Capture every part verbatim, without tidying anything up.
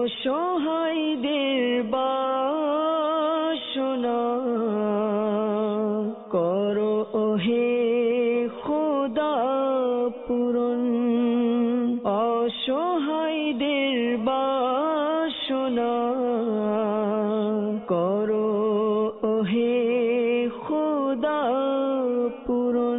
অসহায়দের বাসনা করো হে খোদা পূরণ, অসহায়দের বাসনা করো হে খোদা পূরণ।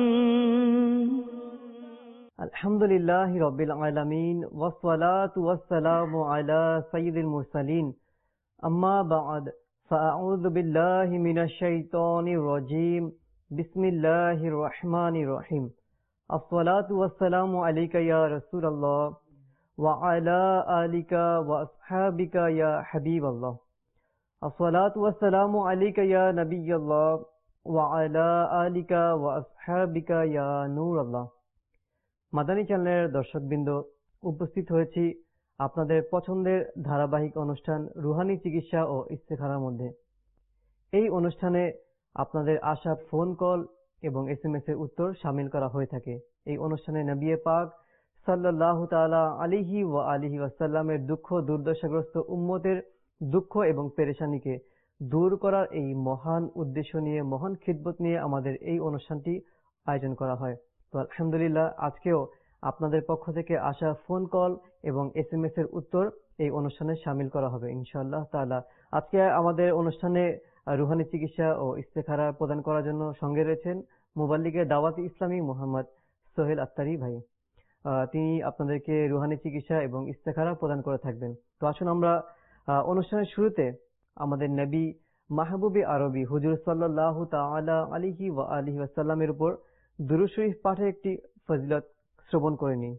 আলহামদুলিল্লাহি রাব্বিল আলামিন ওয়াসসালাতু ওয়াসসালামু আলা সাইয়্যিদিল মুরসালিন, আম্মা বা'দ, ফাআউযু বিল্লাহি মিনাশ শাইতানির রাজীম, বিসমিল্লাহির রহমানির রহিম। আসসালাতু ওয়াসসালামু আলাইকা ইয়া রাসূলুল্লাহ ওয়া আলা আলিকা ওয়া আসহাবিকা ইয়া হাবিবাল্লাহ। আসসালাতু ওয়াসসালামু আলাইকা ইয়া নবিয়াল্লাহ ওয়া আলা আলিকা ওয়া আসহাবিকা ইয়া নূরাল্লাহ। মাদানী চ্যানেলের দর্শকবৃন্দ, উপস্থিত হয়েছি আপনাদের পছন্দের ধারাবাহিক অনুষ্ঠান রুহানি চিকিৎসা ও ইস্তেখারার মধ্যে। এই অনুষ্ঠানে আপনাদের আসা ফোন কল এবং এস এম এস এর উত্তর শামিল করা হয়ে থাকে। এই অনুষ্ঠানে নবী পাক সাল্লাল্লাহু তাআলা আলাইহি ওয়া আলিহি ওয়াসাল্লামের দুঃখ দুর্দশাগ্রস্ত উম্মতের দুঃখ এবং পেরেশানিকে দূর করার এই মহান উদ্দেশ্য নিয়ে, মহান খিদমত নিয়ে আমাদের এই অনুষ্ঠানটি আয়োজন করা হয়। তো আলহামদুলিল্লাহ, আজকেও আপনাদের পক্ষ থেকে আসা ফোন কল এবং এস এম এস এর উত্তর এই অনুষ্ঠানে শামিল করা হবে ইনশাআল্লাহ তাআলা। আজকে আমাদের অনুষ্ঠানে রুহানি চিকিৎসা ও ইস্তেখারা প্রদান করার জন্য সঙ্গে রয়েছেন মুবাল্লিগে দাওয়াত ইসলামী মোহাম্মদ সোহেল আত্তারি ভাই। তিনি আপনাদেরকে রুহানি চিকিৎসা এবং ইস্তেখারা প্রদান করে থাকবেন। তো আসুন আমরা অনুষ্ঠানের শুরুতে আমাদের নবী মাহবুবে আরবি হুজুর সাল্লাল্লাহু তাআলা আলাইহি ওয়া আলিহি ওয়াসাল্লামের উপর দুরূদ শরীফ পাঠে একটি ফজিলত শ্রবণ করে নিই।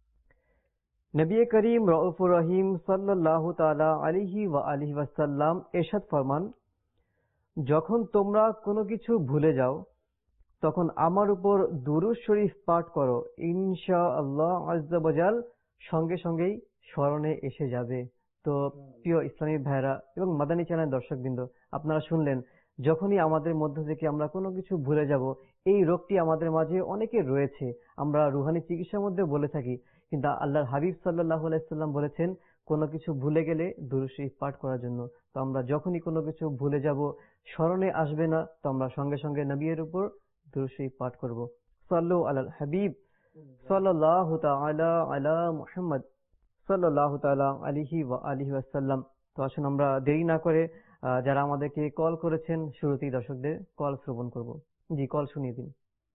নবী করিম রউফুর রহিম সাল্লাল্লাহু তাআলা আলাইহি ওয়া আলিহি ওয়াসাল্লাম ইরশাদ ফরমান, যখন তোমরা কোনো কিছু ভুলে যাও তখন আমার উপর দুরূদ শরীফ পাঠ করো, ইনশাআল্লাহ আযজা ওয়া জাল সঙ্গে সঙ্গেই স্মরণে এসে যাবে। তো প্রিয় ইসলামী ভাইরা এবং মাদানী চ্যানেল দর্শকবৃন্দ, আপনারা শুনলেন, যখনই আমাদের মধ্য থেকে আমরা কোনো কিছু ভুলে যাব, এই রোগটি আমাদের মাঝে অনেকের রয়েছে। আমরা রুহানি চিকিৎসার মধ্যে বলে থাকি, কিন্তু আল্লাহর হাবিব সাল্লাল্লাহু আলাইহি সাল্লাম বলেছেন কোনো কিছু ভুলে গেলে দুরূদ শরীফ পাঠ করার জন্য। তো আমরা যখনই কোনো কিছু ভুলে যাব, স্মরণে আসবে না, তো আমরা সঙ্গে সঙ্গে নবীর উপর দুরূদ শরীফ পাঠ করব। সাল্লু আলাল হাবিব সাল্লাল্লাহু তাআলা আলা মুহাম্মদ সাল্লাল্লাহু তাআলা আলাইহি ওয়া আলিহি ওয়াসাল্লাম। তো আসুন আমরা দেরি না করে যারা আমাদেরকে কল করেছেন শুরুতেই দর্শকদের কল শ্রবণ করব। জি, কল শুনিয়ে দিন।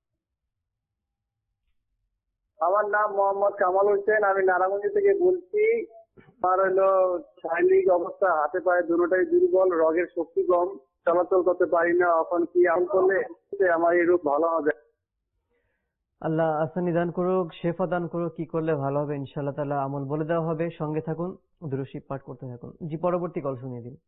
আমার নাম মোহাম্মদ কামাল হোসেন, আমি নারায়ণগঞ্জ থেকে বলছি। আমার হলো শারীরিক অবস্থা, হাতে পায়ে দুটোটাই দুর্বল, রোগের শক্তি কম, চলাচল করতে পারি না। এখন কি আমল করলে আমার এই রোগ ভালো হবে? আল্লাহ আসানি দান করুক, শেফা দান করুক। কি করলে ভালো হবে ইনশাআল্লাহ তাআলা আমল বলে দেওয়া হবে। সঙ্গে থাকুন, দুরূদ শরীফ পাঠ করতে থাকুন। জি, পরবর্তী কল শুনিয়ে দিন।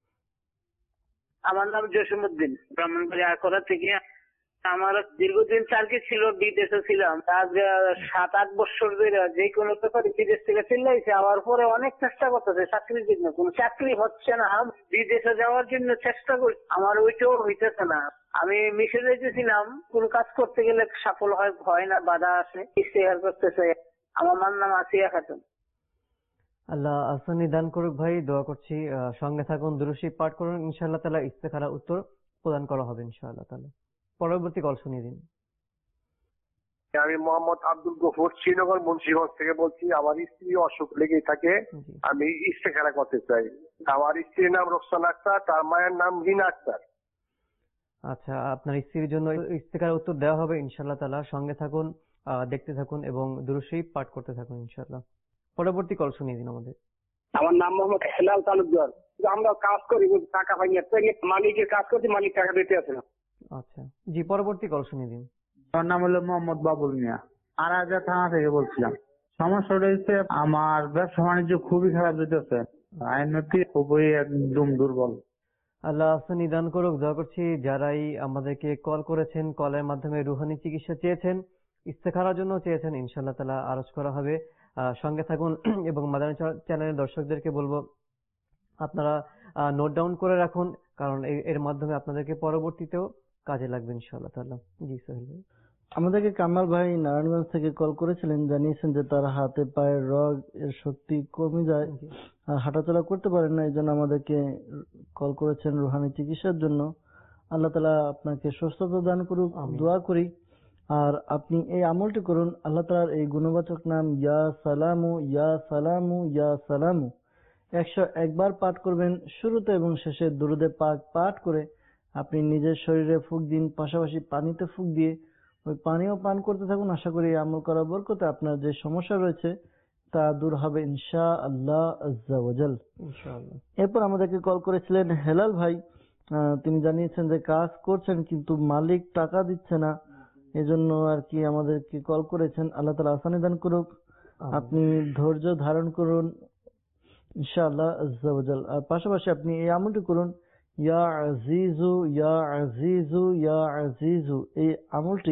আমার নাম জসিমউদ্দিন, ব্রাহ্মণবাড়িয়া আকরা থেকে। আমার দীর্ঘদিন চাকরি ছিল, বিদেশে ছিলাম। আজ সাত আট বছর ধরে যে কোনো ব্যাপারে বিদেশ থেকে চিল্লাইছে, আবার পরে অনেক চেষ্টা করতেছে চাকরির জন্য, কোন চাকরি হচ্ছে না। বিদেশে যাওয়ার জন্য চেষ্টা করছি, আমার ওইটাও হইতেছে না। আমি মিশরে যেছিলাম, কোন কাজ করতে গেলে সফল হয় হয় না, বাধা আসে, ইস্তেহার করতেছে। আমার নাম আসিয়া খাতুন। আল্লাহ আসানি দান করুক ভাই, দোয়া করছি। সঙ্গে থাকুন, দুরূদ শরীফ পাঠ করুন, ইনশাআল্লাহ তাআলা ইস্তেখারা উত্তর প্রদান করা হবে ইনশাআল্লাহ তাআলা। পরবর্তী কল শুনিয়ে দিন। আমি মোহাম্মদ আব্দুল গফুর, শ্রীনগর মুন্সিগঞ্জ থেকে বলছি। আমার স্ত্রী অসুখ লেগে থাকে, আমি ইস্তেখারা করতে চাই। আমার স্ত্রীর নাম রোকসানা আক্তার, তার মায়ের নাম রিনা আক্তার। আচ্ছা, আপনার স্ত্রীর জন্য ইস্তেখারা উত্তর দেওয়া হবে ইনশাআল্লাহ তাআলা। সঙ্গে থাকুন, দেখতে থাকুন এবং দুরূদ শরীফ পাঠ করতে থাকুন ইনশাআল্লাহ। পরবর্তী কল শুনিয়ে দিন আমাদের। আমার নাম মোহাম্মদ হেলাল তালুকদার। আমরা কাজ করি, টাকা পাই না, মালিকের কাজ করছি, মালিক টাকা দিতে আছে না। আচ্ছা, জি, পরবর্তী কল শুনিয়ে দিন। আমার নাম হলো মোহাম্মদ বাবুল মিয়া, আরাজা থানা থেকে বলছিলাম। সমস্যাটা হচ্ছে আমার ব্যবসা বাণিজ্য খুবই খারাপ যেতেছে, আইনতি খুবই একদম দুর্বল। আল্লাহ আসানি দান করুক, দোয়া করছি যারাই আমাদেরকে কল করেছেন, কলের মাধ্যমে রুহানি চিকিৎসা চেয়েছেন, ইস্তেখারার জন্য চেয়েছেন, ইনশাআল্লাহ তাআলা আরজ করা হবে। সঙ্গে থাকুন এবং মাদানী চ্যানেলের দর্শকদেরকে বলবো আপনারা নোট ডাউন করে রাখুন, কারণ এর মাধ্যমে আপনাদেরকে পরবর্তীতেও কাজে লাগবে ইনশাআল্লাহ তাআলা। জি সোহেল ভাই। আমাদেরকে কামাল ভাই নারায়ণগঞ্জ থেকে কল করেছিলেন, জানিয়েছেন যে তার হাতে পায়ের রগ এর শক্তি কমে যায় আর হাঁটাচলা করতে পারেন না, এই জন্য আমাদেরকে কল করেছেন রুহানি চিকিৎসার জন্য। আল্লাহ তাআলা আপনাকে সুস্থতা দান করুক, দোয়া করি। আর আপনি এই আমলটি করুন, আল্লাহ তাআলার এই গুণবাচক নাম ইয়া সালামু ইয়া সালামু ইয়া সালামু একশো একবার পাঠ করবেন। শুরুতে এবং শেষে দুরুদে পাক পাঠ করে আপনি নিজের শরীরে ফুঁক দিন, পাশাপাশি পানিতে ফুঁক দিয়ে ওই পানিও পান করতে থাকুন। আশা করি আমল করার বরকতে আপনার যে সমস্যা রয়েছে তা দূর হবে ইনশাআল্লাহ আজ্জা ওয়াজাল। ইনশাআল্লাহ। এরপর আমাদেরকে কল করেছিলেন হেলাল ভাই। আহ, তিনি জানিয়েছেন যে কাজ করছেন কিন্তু মালিক টাকা দিচ্ছে না, এজন্য আর কি আমাদেরকে কল করেছেন। আল্লাহ তাআলা আসানি দান করুক, আপনি ধৈর্য ধারণ করুন ইনশাআল্লাহ আজ্জা ওয়াজাল। আর পাশাপাশি আপনি এই আমলটি করুন, ইয়া আজিজু ইয়া আজিজু ইয়া আজিজু। এই আমলটি,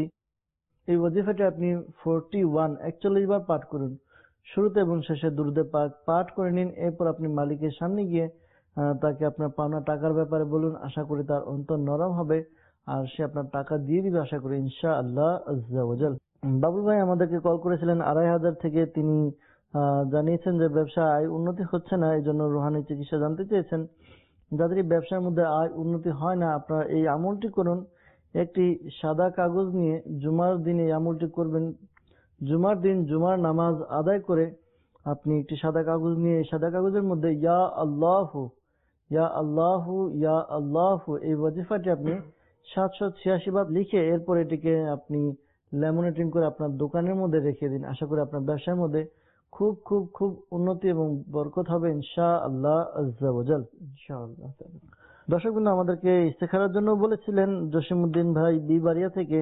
এই ওয়াজিফাটি আপনি ফোরটি ওয়ান একচল্লিশ বার পাঠ করুন। শুরুতে এবং শেষে দুরুদে পাক পাঠ করে নিন। এরপর আপনি মালিকের সামনে গিয়ে তাকে আপনার পাওনা টাকার ব্যাপারে বলুন। আশা করি তার অন্তর নরম হবে আর সে আপনার টাকা দিয়ে দিবে, আশা করি ইনশাআল্লাহ আজ্জা ওয়াজাল। বাবুল ভাই আমাদেরকে কল করেছিলেন আড়াই হাজার থেকে। তিনি জানিয়েছেন যে ব্যবসা আয় উন্নতি হচ্ছে না, এই জন্য রুহানি চিকিৎসা জানতে চেয়েছেন। যাদের এই ব্যবসার মধ্যে আয় উন্নতি হয় না, আপনারা এই আমলটি করুন। একটি সাদা কাগজ নিয়ে জুমার দিন এই আমলটি করবেন। জুমার দিন জুমার নামাজ আদায় করে আপনি একটি সাদা কাগজ নিয়ে এই সাদা কাগজের মধ্যে ইয়া আল্লাহু ইয়া আল্লাহু ইয়া আল্লাহু এই ওয়াজিফাটি আপনি সাতশো ছিয়াশি বার লিখে এরপর এটিকে আপনি ল্যামিনেটিং করে আপনার দোকানের মধ্যে রেখে দিন। আশা করি আপনার ব্যবসার মধ্যে খুব খুব খুব উন্নতি এবং বরকত হবে ইনশাআল্লাহ আজ্জা ওয়াজাল। ইনশাআল্লাহ। দর্শকবৃন্দ আমাদেরকে ইস্তেখারার জন্য বলেছিলেন জসিমউদ্দিন ভাই বিবাড়িয়া থেকে।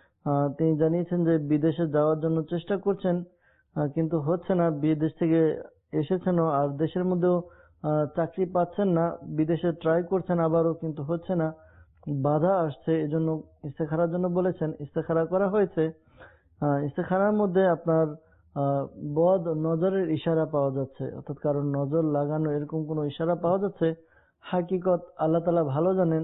তিনি জানিয়েছেন যে বিদেশে যাওয়ার জন্য চেষ্টা করছেন কিন্তু হচ্ছে না, বিদেশ থেকে এসেছেন আর দেশের মধ্যেও চাকরি পাচ্ছেন না, বিদেশে ট্রাই করছেন আবারও কিন্তু হচ্ছে না, বাধা আসছে, এজন্য ইস্তেখারার জন্য বলেছেন। ইস্তেখারা করা হয়েছে। ইস্তেখারার মধ্যে আপনার বদ নজরের ইশারা পাওয়া যাচ্ছে, অর্থাৎ কারণ নজর লাগানো এরকম কোন ইশারা পাওয়া যাচ্ছে। হাকিকত আল্লাহ তাআলা ভালো জানেন।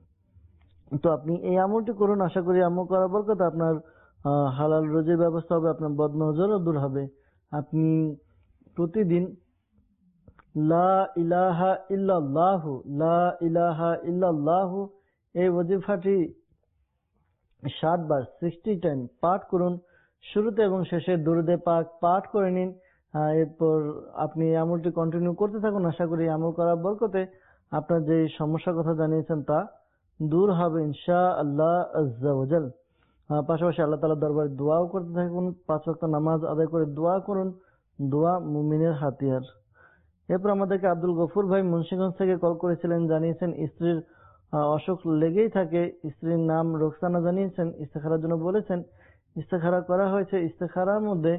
তো আপনি এই আমলটি করুন, আশা করি আমল করার বরকতে আপনার হালাল রুজির ব্যবস্থা হবে, আপনার বদ নজরও দূর হবে। আপনি প্রতিদিন লা ইলাহা ইল্লাল্লাহু লা ইলাহা ইল্লাল্লাহু এই ওয়াজিফাটি ষাট বার সিক্সটি টাইম পাঠ করুন। শুরুতে এবং শেষে দুরুদে পাক পাঠ করে নিন। এরপর আপনি আমলটি কন্টিনিউ করতে থাকুন। আশা করি আমল করার বরকতে আপনার যে সমস্যার কথা জানিয়েছেন তা দূর হবে ইনশাআল্লাহ আজ্জা ওয়াজাল। পাশাপাশি আল্লাহ তাআলার দরবারে দোয়াও করতে থাকুন। পাঁচ ওয়াক্ত নামাজ আদায় করে দোয়া করুন, দোয়া মুমিনের হাতিয়ার। এরপর আমাদেরকে আব্দুল গফুর ভাই মুন্সিগঞ্জ থেকে কল করেছিলেন, জানিয়েছেন স্ত্রীর অসুখ লেগেই থাকে, স্ত্রীর নাম রোকসানা, জানিয়েছেন ইস্তেখারার জন্য বলেছেন। ইস্তেখারা করা হয়েছে। ইস্তেখারার মধ্যে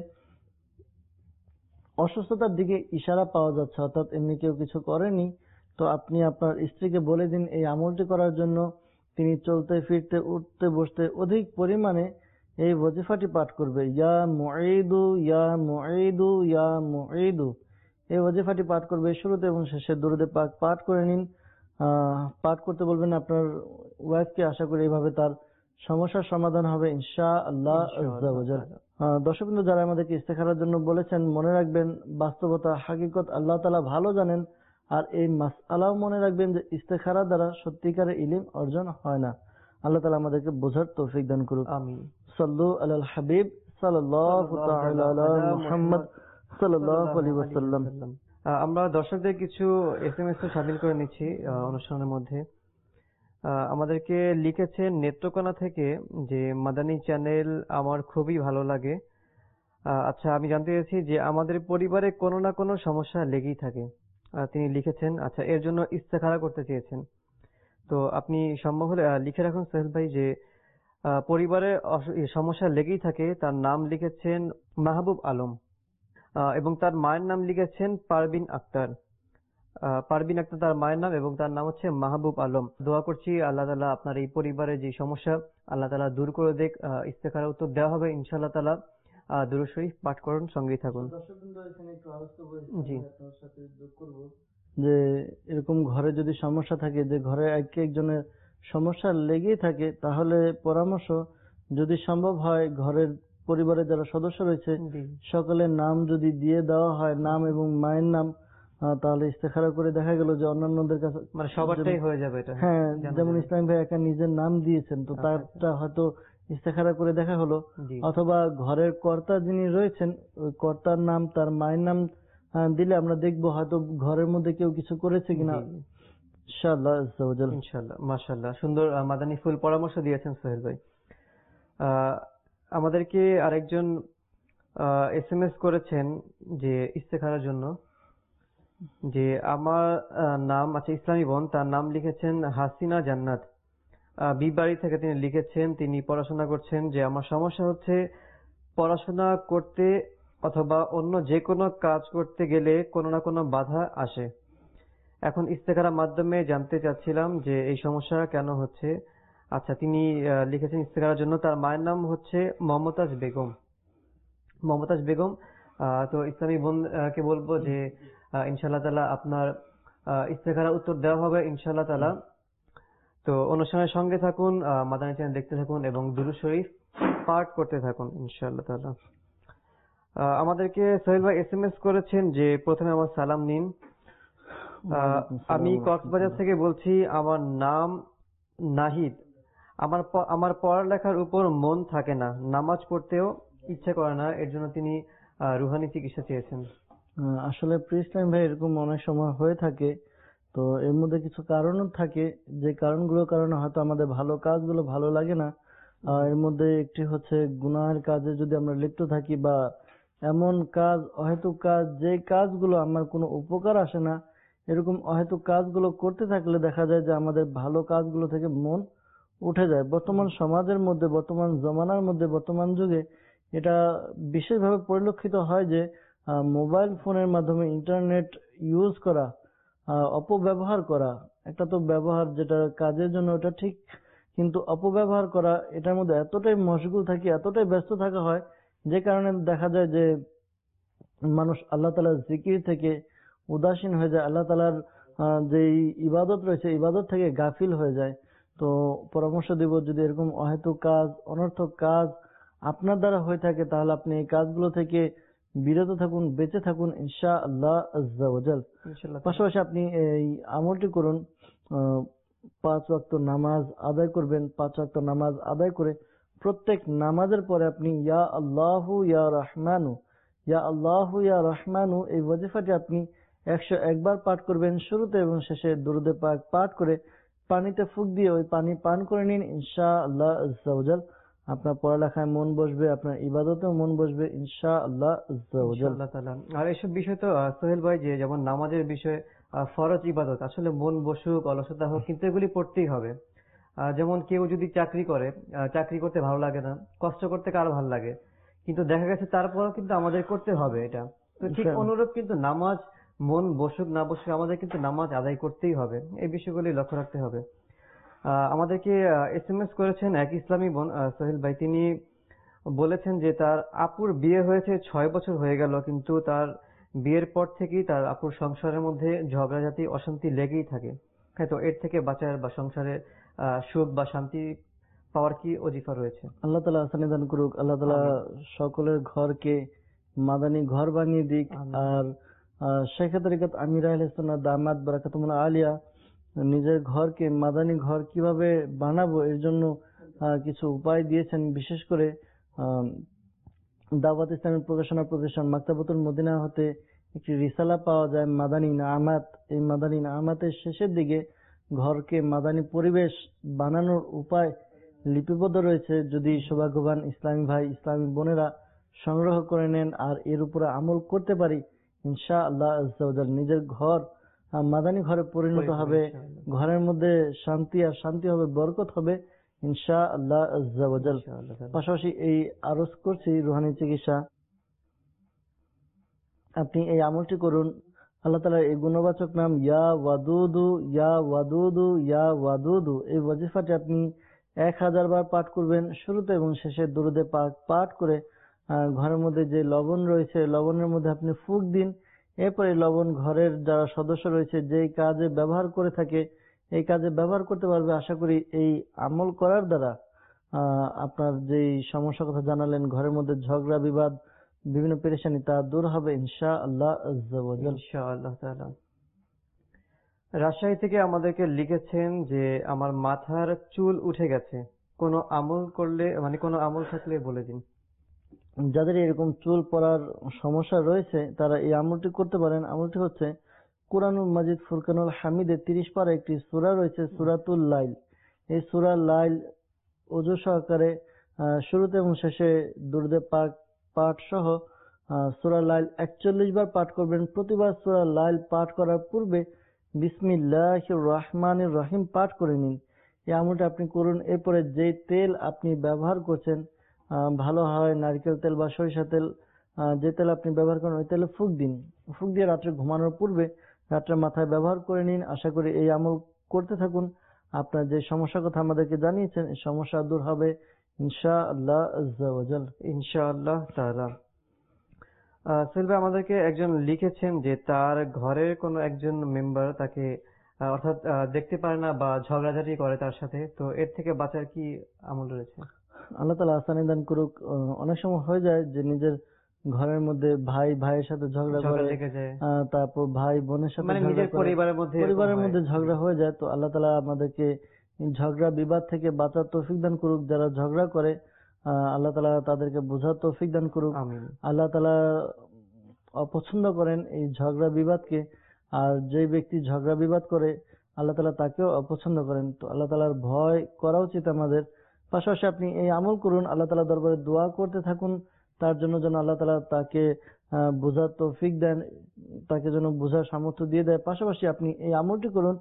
অসুস্থতার দিকে ইশারা পাওয়া যাচ্ছে, অর্থাৎ এমনি কেউ কিছু করেনি। তো আপনি আপনার স্ত্রীকে বলে দিন এই আমলটি করার জন্য। তিনি চলতে ফিরতে উঠতে বসতে অধিক পরিমাণে এই ওয়াজিফাটি পাঠ করবে, ইয়া মুঈদু ইয়া মুঈদু ইয়া মুঈদু এই ওয়াজিফাটি পাঠ করবে। শুরুতে এবং শেষে দুরুদে পাক পাঠ করে নিন। পাঠ করতে বলবেন আপনার ওয়াইফকে। আশা করি এইভাবে তার সমস্যার সমাধান হবে ইনশাআল্লাহ আজ্জা ওয়াজাল। দর্শকবৃন্দ যারা আমাদেরকে ইস্তেখারার জন্য বলেছেন, মনে রাখবেন বাস্তবতা হাকিকত আল্লাহ তাআলা ভালো জানেন। আর এই মাসআলাও মনে রাখবেন যে ইস্তেখারা দ্বারা সত্যিকারের ইলম অর্জন হয় না। আল্লাহ তাআলা আমাদেরকে বোঝার তৌফিক দান করুক। আমিন। সাল্লু আলাল হাবিব সাল্লাল্লাহু তাআলা আলা মুহাম্মদ সাল্লাল্লাহু আলাইহি ওয়াসাল্লাম। আমরা দর্শকদের কিছু এসএমএস শামিল করে নিচ্ছি অনুষ্ঠানের মধ্যে। আমাদেরকে লিখেছেন নেত্রকোনা থেকে যে মাদানী চ্যানেল আমার খুবই ভালো লাগে। আচ্ছা, আমি জানতে চাইছি যে আমাদের পরিবারে কোনো না কোনো সমস্যা লেগেই থাকে। তিনি লিখেছেন, আচ্ছা এর জন্য ইস্তেখারা করতে চেয়েছেন। তো আপনি সম্ভব হলে লিখে রাখুন সোহেল ভাই যে পরিবারে সমস্যা লেগেই থাকে। তার নাম লিখেছেন মাহবুব আলম এবং তার মায়ের নাম লিখেছেন পারবিন আক্তার। পারবিন আক্তার তার মায়ের নাম এবং তার নাম হচ্ছে মাহবুব আলম। দোয়া করছি আল্লাহ তাআলা আপনার এই পরিবারের যে সমস্যা আল্লাহ তাআলা দূর করে দেখ। ইস্তেখারা উত্তর দেওয়া হবে ইনশাআল্লাহ তাআলা। দুরূদ শরীফ পাঠ করুন, সঙ্গেই থাকুন। জি, যে এরকম ঘরে যদি সমস্যা থাকে, যে ঘরে এক একজনের সমস্যা লেগেই থাকে, তাহলে পরামর্শ যদি সম্ভব হয় ঘরের পরিবারের যারা সদস্য রয়েছে জি সকলের নাম যদি দিয়ে দেওয়া হয়, নাম এবং মায়ের নাম, আহ, তাহলে ইস্তেখারা করে দেখা গেল যে অন্যান্যদের কাছে, মানে সবারটাই হয়ে যাবে এটা। হ্যাঁ, জানা যেমন যাবে। ইসলাম ভাই একা নিজের নাম দিয়েছেন, তো আচ্ছা, তারটা হয়তো ইস্তেখারা করে দেখা হলো, জি অথবা ঘরের কর্তা যিনি রয়েছেন ওই কর্তার নাম, তার মায়ের নাম আহ, দিলে আমরা দেখবো হয়তো ঘরের মধ্যে কেউ কিছু করেছে কিনা, জি। ইনশাআল্লাহ আজ্জা ওয়া জাল। ইনশাল্লাহ, মাশাল্লাহ, সুন্দর আহ, মাদানী ফুল পরামর্শ দিয়েছেন সোহেল ভাই। আহ, আমাদেরকে আরেকজন এস এম এস করেছেন যে ইস্তেখারার জন্য, যে আমার আহ, নাম আছে ইসলামী বোন, তার নাম লিখেছেন হাসিনা জান্নাত, আহ, বিবাড়ি থেকে তিনি লিখেছেন, তিনি পড়াশোনা করছেন, যে আমার সমস্যা হচ্ছে পড়াশোনা করতে অথবা অন্য যে কোনো কাজ করতে গেলে কোনো না কোনো বাধা আসে। এখন ইস্তেখারার মাধ্যমে জানতে চাচ্ছিলাম যে এই সমস্যা কেন হচ্ছে। আচ্ছা, তিনি আহ, লিখেছেন ইস্তেখারার জন্য, তার মায়ের নাম হচ্ছে মমতাজ বেগম। মমতাজ বেগম, আহ, তো ইসলামী বোনকে বলবো যে আহ, ইনশাআল্লাহ তাআলা আপনার আহ, ইস্তেখারার উত্তর দেওয়া হবে ইনশাআল্লাহ তাআলা। তো অনুষ্ঠানের সঙ্গে থাকুন, আহ, মাদানী চ্যানেল দেখতে থাকুন এবং দুরূদ শরীফ পাঠ করতে থাকুন ইনশাআল্লাহ তাআলা। আহ, আমাদেরকে সোহেল ভাই এস এম এস করেছেন যে প্রথমে আমার সালাম নিন। আহ, আমি কক্সবাজার থেকে বলছি, আমার নাম নাহিদ। আমার প- আমার পড়ালেখার উপর মন থাকে না, নামাজ পড়তেও ইচ্ছা করে না, এর জন্য তিনি আহ, রুহানি চিকিৎসা চেয়েছেন। আহ, আসলে প্রিয় ইসলাম ভাই এরকম অনেক সময় হয়ে থাকে, তো এর মধ্যে কিছু কারণও থাকে, যে কারণগুলোর কারণে হয়তো আমাদের ভালো কাজগুলো ভালো লাগে না। আহ, এর মধ্যে একটি হচ্ছে গুনাহের কাজে যদি আমরা লিপ্ত থাকি, বা এমন কাজ, অহেতুক কাজ, যে কাজগুলো আমার কোনো উপকার আসে না, এরকম অহেতুক কাজগুলো করতে থাকলে দেখা যায় যে আমাদের ভালো কাজগুলো থেকে মন উঠে যায়। বর্তমান সমাজের মধ্যে, বর্তমান জমানার মধ্যে, বর্তমান যুগে এটা বিশেষভাবে পরিলক্ষিত হয় যে আহ, মোবাইল ফোনের মাধ্যমে ইন্টারনেট ইউজ করা, আহ, অপব্যবহার করা, একটা তো ব্যবহার যেটা কাজের জন্য ওটা ঠিক, কিন্তু অপব্যবহার করা, এটার মধ্যে এতটাই মশগুল থাকি, এতটাই ব্যস্ত থাকা হয়, যে কারণে দেখা যায় যে মানুষ আল্লাহ তাআলার জিকির থেকে উদাসীন হয়ে যায়, আল্লাহ তাআলার আহ, যে ইবাদত রয়েছে ইবাদত থেকে গাফিল হয়ে যায়। তো পরামর্শ দিব, যদি এরকম অহেতুক কাজ, অনর্থক কাজ আপনার দ্বারা হয়ে থাকে, তাহলে আপনি এই কাজগুলো থেকে বিরত থাকুন, বেঁচে থাকুন ইনশাআল্লাহ আজ্জা ওয়া জাল। ইনশাআল্লাহ। পাশাপাশি আপনি এই আমলটি করুন, আহ, পাঁচ ওয়াক্ত নামাজ আদায় করবেন। পাঁচ ওয়াক্ত নামাজ আদায় করে প্রত্যেক নামাজের পরে আপনি ইয়া আল্লাহু ইয়া রহমানু, ইয়া আল্লাহু ইয়া রহমানু এই ওয়াজিফাটি আপনি একশো একবার পাঠ করবেন, শুরুতে এবং শেষে দুরূদে পাক পাঠ করে পানিতে ফুঁক দিয়ে ওই পানি পান করে নিন ইনশাআল্লাহ আজ্জা ওয়া জাল। আপনার পড়ালেখায় মন বসবে, আপনার ইবাদতেও মন বসবে ইনশাআল্লাহ আজ্জা ওয়া জাল। ইনশাআল্লাহ তাআলা। আর এসব বিষয় তো আহ, সোহেল ভাই, যে যেমন নামাজের বিষয়ে আহ, ফরজ ইবাদত, আসলে মন বসুক অলসতা হোক, কিন্তু এগুলি পড়তেই হবে। আহ, যেমন কেউ যদি চাকরি করে, আহ, চাকরি করতে ভালো লাগে না, কষ্ট করতে কার ভালো লাগে, কিন্তু দেখা গেছে তারপরও কিন্তু আমাদের করতে হবে এটা। তো ঠিক অনুরূপ কিন্তু নামাজ, মন বসুক না বসুক, আমাদের কিন্তু নামাজ আদায় করতেই হবে, এই বিষয়গুলি লক্ষ্য রাখতে হবে। আহ, আমাদেরকে এস এম এস করেছেন এক ইসলামী বোন, আহ, সোহেল ভাই, তিনি বলেছেন যে তার আপুর বিয়ে হয়েছে ছয় বছর হয়ে গেল, কিন্তু তার বিয়ের পর থেকেই তার আপুর সংসারের মধ্যে ঝগড়াঝাটি অশান্তি লেগেই থাকে। হ্যাঁ, তো এর থেকে বাঁচার বা সংসারে আহ, সুখ বা শান্তি পাওয়ার কি অজিফা রয়েছে? আল্লাহ তাআলা আসানি দান করুক, আল্লাহ তাআলা সকলের ঘরকে মাদানী ঘর বানিয়ে দিক। আমিন। আর আহ, শেখ তরিকত আমির আহলে সুন্নাত দামাত বারাকাতুহুল আলিয়া নিজের ঘরকে মাদানী ঘর কিভাবে বানাবো এর জন্য আহ, কিছু উপায় দিয়েছেন। বিশেষ করে আহ, দাওয়াত ইসলামী প্রকাশনা প্রতিষ্ঠান মাকতাবাতুল মদিনা হতে একটি রিসালা পাওয়া যায়, মাদানী নামাত। এই মাদানী নামাতের শেষের দিকে ঘরকে মাদানী পরিবেশ বানানোর উপায় লিপিবদ্ধ রয়েছে। যদি সৌভাগ্যবান ইসলামী ভাই, ইসলামী বোনেরা সংগ্রহ করে নেন আর এর উপরে আমল করতে পারি, ইনশাআল্লাহ আজ্জা ওয়া জাল নিজের ঘর আহ, মাদানী ঘরে পরিণত হবে। ঘরের মধ্যে শান্তি আর শান্তি হবে, বরকত হবে ইনশাআল্লাহ আজ্জা ওয়া জাল। ইনশাআল্লাহ তাআলা। পাশাপাশি এই আরজ করছি রুহানি চিকিৎসা, আপনি এই আমলটি করুন। আল্লাহ তাআলার এই গুণবাচক নাম ইয়া ওয়াদুদু, ইয়া ওয়াদুদু, ইয়া ওয়াদুদু এই ওয়াজিফাটি আপনি এক হাজার বার পাঠ করবেন, শুরুতে এবং শেষে দুরূদে পাক পাঠ করে আহ, ঘরের মধ্যে যে লবণ রয়েছে লবণের মধ্যে আপনি ফুঁক দিন। এরপরে লবণ ঘরের যারা সদস্য রয়েছে যেই কাজে ব্যবহার করে থাকে এই কাজে ব্যবহার করতে পারবে। আশা করি এই আমল করার দ্বারা আহ, আপনার যেই সমস্যার কথা জানালেন, ঘরের মধ্যে ঝগড়া বিবাদ বিভিন্ন পেরেশানি, তা দূর হবে ইনশাআল্লাহ আজ্জা ওয়া জাল। ইনশাআল্লাহ তাআলা। রাজশাহী থেকে আমাদেরকে লিখেছেন যে আমার মাথার চুল উঠে গেছে, কোনো আমল করলে মানে কোনো আমল থাকলে বলে দিন। যাদের এরকম চুল পড়ার সমস্যা রয়েছে তারা এই আমলটি করতে পারেন। আমলটি হচ্ছে কুরআনুল মাজিদ ফুরকানুল হামিদের তিরিশ পারা একটি সূরা রয়েছে, সূরাতুল লাইল। এই সূরা লাইল ওযু সহকারে আহ, শুরুতে এবং শেষে দুরূদে পাক পাঠ সহ আহ, সূরা লাইল একচল্লিশ বার পাঠ করবেন। প্রতিবার সূরা লাইল পাঠ করার পূর্বে বিসমিল্লাহির রহমানির রহিম পাঠ করে নিন। এই আমলটা আপনি করুন। এরপরে যে তেল আপনি ব্যবহার করছেন আহ, ভালো হয় নারকেল তেল বা সরিষা তেল, আহ, যে তেল আপনি ব্যবহার করেন ওই তেলে ফুঁক দিন। ফুঁক দিয়ে রাত্রে ঘুমানোর পূর্বে রাত্রে মাথায় ব্যবহার করে নিন। আশা করি এই আমল করতে থাকুন, আপনার যে সমস্যার কথা আমাদেরকে জানিয়েছেন এই সমস্যা দূর হবে ইনশাআল্লাহ আজ্জা ওয়া জাল। ইনশাআল্লাহ তাআলা। আহ, সোহেল ভাই আমাদেরকে একজন লিখেছেন যে তার ঘরের কোনো একজন মেম্বার তাকে আহ, অর্থাৎ আহ, দেখতে পারে না বা ঝগড়াঝাটি করে তার সাথে, তো এর থেকে বাঁচার কি আমল রয়েছে? আল্লাহ তাআলা আসানি দান করুক। আহ, অনেক সময় হয়ে যায় যে নিজের ঘরের মধ্যে ভাই ভাইয়ের সাথে ঝগড়া ঝগড়া করে, লেগে যায়, আহ, তারপর ভাই বোনের সাথে মানে ঝগড়া নিজের করে, পরিবারের মধ্যে এরকম পরিবারের হয়। মধ্যে ঝগড়া হয়ে যায়। তো আল্লাহ তাআলা আমাদেরকে এই ঝগড়া বিবাদ থেকে বাঁচার তৌফিক দান করুক। যারা ঝগড়া করে আহ, আল্লাহ তাআলা তাদেরকে বোঝার তৌফিক দান করুক। আমিন। আল্লাহ তাআলা অপছন্দ করেন এই ঝগড়া বিবাদকে, আর যে ব্যক্তি ঝগড়া বিবাদ করে আল্লাহ তাআলা তাকেও অপছন্দ করেন। তো আল্লাহ তাআলার ভয় করা উচিত আমাদের। পাশাপাশি আপনি এই আমল করুন, আল্লাহ তাআলা দরবারে দোয়া করতে থাকুন তার জন্য যেন আল্লাহ তাআলা তাকে আহ, বোঝার তৌফিক দেন, তাকে যেন বোঝার সামর্থ্য দিয়ে দেয়। পাশাপাশি আপনি এই আমলটি করুন।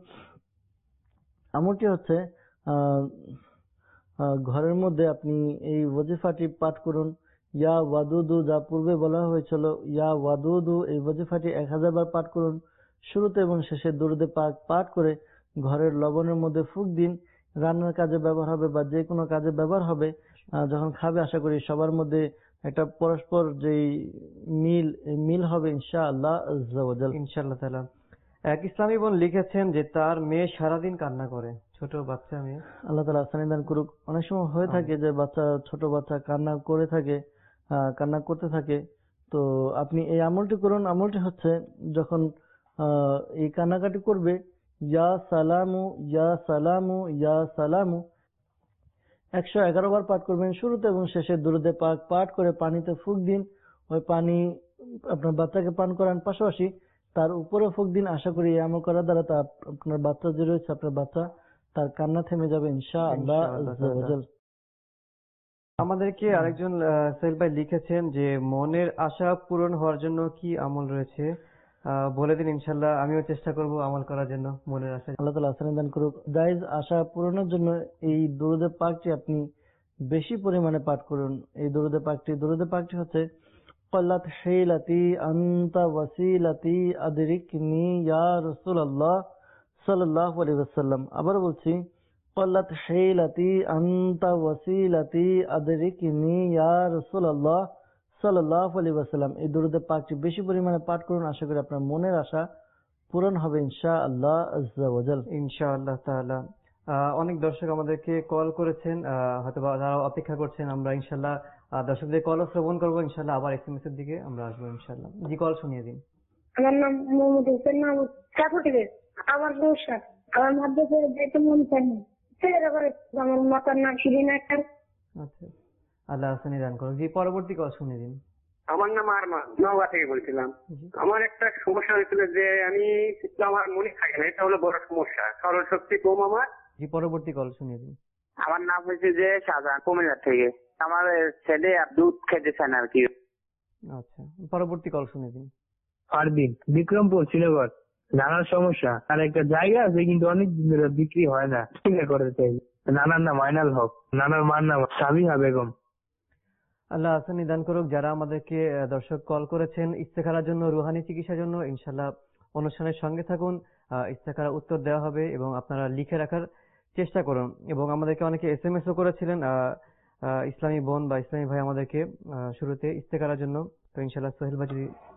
আমলটি হচ্ছে আহ আহ, ঘরের মধ্যে আপনি এই ওয়াজিফাটি পাঠ করুন, ইয়া ওয়াদুদু, যা পূর্বে বলা হয়েছিল ইয়া ওয়াদুদু, এই ওয়াজিফাটি এক হাজার বার পাঠ করুন। শুরুতে এবং শেষে দুরূদে পাক পাঠ করে ঘরের লবণের মধ্যে ফুঁক দিন। রান্নার কাজে ব্যবহার হবে বা যে কোনো কাজে ব্যবহার হবে। আহ, যখন খাবে আশা করি সবার মধ্যে একটা পরস্পর যেই মিল, এই মিল হবে ইনশাআল্লাহ আজ্জা ওয়া জাল। ইনশাআল্লাহ তাআলা। এক ইসলামী বোন লিখেছেন যে তার মেয়ে সারাদিন কান্না করে, ছোট বাচ্চা মেয়ে। আল্লাহ তাআলা আসানি দান করুক। অনেক সময় হয়ে থাকে যে বাচ্চা, ছোট বাচ্চা কান্না করে থাকে, আহ, কান্না করতে থাকে। তো আপনি এই আমলটি করুন। আমলটি হচ্ছে যখন আহ, এই কান্নাকাটি করবে, ইয়া সালামু ইয়া সালামু ইয়া সালামু একশো এগারো বার পাঠ করবেন। শুরুতে এবং শেষে দুরূদে পাক পাঠ করে পানিতে ফুঁক দিন। ওই পানি আপনার বাচ্চাকে পান করান, পাশাপাশি তার উপরে ফুঁক দিন। আশা করি এই আমল করার দ্বারা তা আপনার বাচ্চা যে রয়েছে, আপনার বাচ্চা তার কান্না থেমে যাবে ইনশাআল্লাহ আজ্জা ওয়া জাল। আমাদেরকে আরেকজন আহ, সোহেল ভাই লিখেছেন যে মনের আশা পূরণ হওয়ার জন্য কি আমল রয়েছে, আহ, বলে দিন। ইনশাল্লাহ আমিও চেষ্টা করব আমল করার জন্য মনের আশা। আল্লাহ তাআলা আসানি দান করুক। জায়েজ আশা পূরণের জন্য এই দুরূদে পাকটি আপনি বেশি পরিমাণে পাঠ করুন। এই দুরূদে পাকটি দুরূদে পাকটি হচ্ছে ক্বাল্লাত হিলাতি আনতা ওয়াসিলাতি আদরিকনি ইয়া রাসূলুল্লাহ সাল্লাল্লাহু আলাইহি ওয়াসাল্লাম। আবার বলছি, ক্বাল্লাত হিলাতি আনতা ওয়াসিলাতি আদরিকনি ইয়া রাসূলুল্লাহ সাল্লাল্লাহু আলাইহি ওয়াসাল্লাম। এই দুরূদে পাকটি বেশি পরিমাণে পাঠ করুন। আশা করি আপনার মনের আশা পূরণ হবে ইনশাআল্লাহ আজ্জা ওয়া জাল। ইনশাআল্লাহ তাআলা। আহ, অনেক দর্শক আমাদেরকে কল করেছেন, আহ, হয়তো বা যারা অপেক্ষা করছেন। আমরা ইনশাল্লাহ আহ, দর্শকদের কল শ্রবণ করবো ইনশাল্লাহ। আবার এসএমএস এর দিকে আমরা আসবো ইনশাল্লাহ। জি, কল শুনিয়ে দিন। আমার নাম মোহাম্মদ হোসেন মাহমুদ, চাকু থেকে। আমার সমস্যা, আমার মাদ্রাসে যেতে মন চায় না। ছেলেরা করে, আমার মাতার নাম শিরিন আক্তার। আচ্ছা, আল্লাহ হাসানি দান করুন। জি, পরবর্তী কল শুনিয়ে দিন। আমার নাম আরমান, নওগাঁ থেকে বলছিলাম। জি। আমার একটা সমস্যা হয়েছিল যে আমি আমার মনে থাকে না, এটা হলো বড় সমস্যা। স্মরণ শক্তি কম আমার। জি, পরবর্তী কল শুনিয়ে দিন। আমার নাম হয়েছে যে শাহজাহান, কুমিল্লা থেকে। আমার ছেলে আর দুধ খেতে চায় না আর কি। আচ্ছা, পরবর্তী কল শুনিয়ে দিন। ফারদিন, বিক্রমপুর, শ্রীনগর। নানার সমস্যা, আর একটা জায়গা আছে কিন্তু অনেক দিন ধরে বিক্রি হয় না, কিনে করতে চাই। নানার নাম আইনাল হক, নানার মার নাম সাবিহা বেগম। আল্লাহ হাসানি দান করুক। যারা আমাদেরকে আহ, দর্শক কল করেছেন ইস্তেখারার জন্য, রুহানি চিকিৎসার জন্য, ইনশাল্লাহ অনুষ্ঠানের সঙ্গে থাকুন। আহ, ইস্তেখারা উত্তর দেওয়া হবে এবং আপনারা লিখে রাখার চেষ্টা করুন। এবং আমাদেরকে অনেকে এস এম এস ও করেছিলেন, আহ, আহ, ইসলামী বোন বা ইসলামী ভাই আমাদেরকে আহ, শুরুতে ইস্তেখারার জন্য। তো ইনশাল্লাহ সোহেল ভাই যদি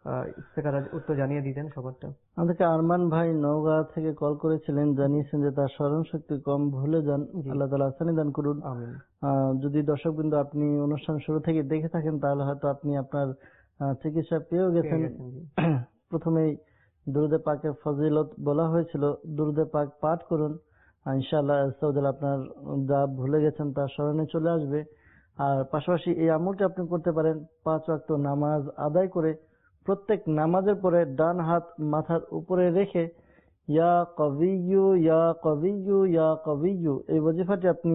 আহ, ইস্তেখারার উত্তর জানিয়ে দিতেন সবারটা। আমাদেরকে আরমান ভাই নওগাঁ থেকে কল করেছিলেন, জানিয়েছেন যে তার স্মরণ শক্তি কম, ভুলে যান। জি। আল্লাহ তাআলা আসানি দান করুন। আমিন। আহ, যদি দর্শকবৃন্দ আপনি অনুষ্ঠান শুরু থেকে দেখে থাকেন তাহলে হয়তো আপনি আপনার আহ, চিকিৎসা পেয়েও গেছেন। পেয়ে গেছেন, জি। প্রথমেই দুরুদে পাকের ফজিলত বলা হয়েছিল, দুরুদে পাক পাঠ করুন, আর ইনশাআল্লাহ আস্তাগফিরুল্লাহ, আপনার যা ভুলে গেছেন তার স্মরণে চলে আসবে। আর পাশাপাশি এই আমলটি আপনি করতে পারেন পাঁচ ওয়াক্ত নামাজ আদায় করে প্রত্যেক নামাজের পরে ডান হাত মাথার উপরে রেখে ইয়া কবিয়্যু ইয়া কবিয়্যু ইয়া কবিয়্যু এই ওয়াজিফাটি আপনি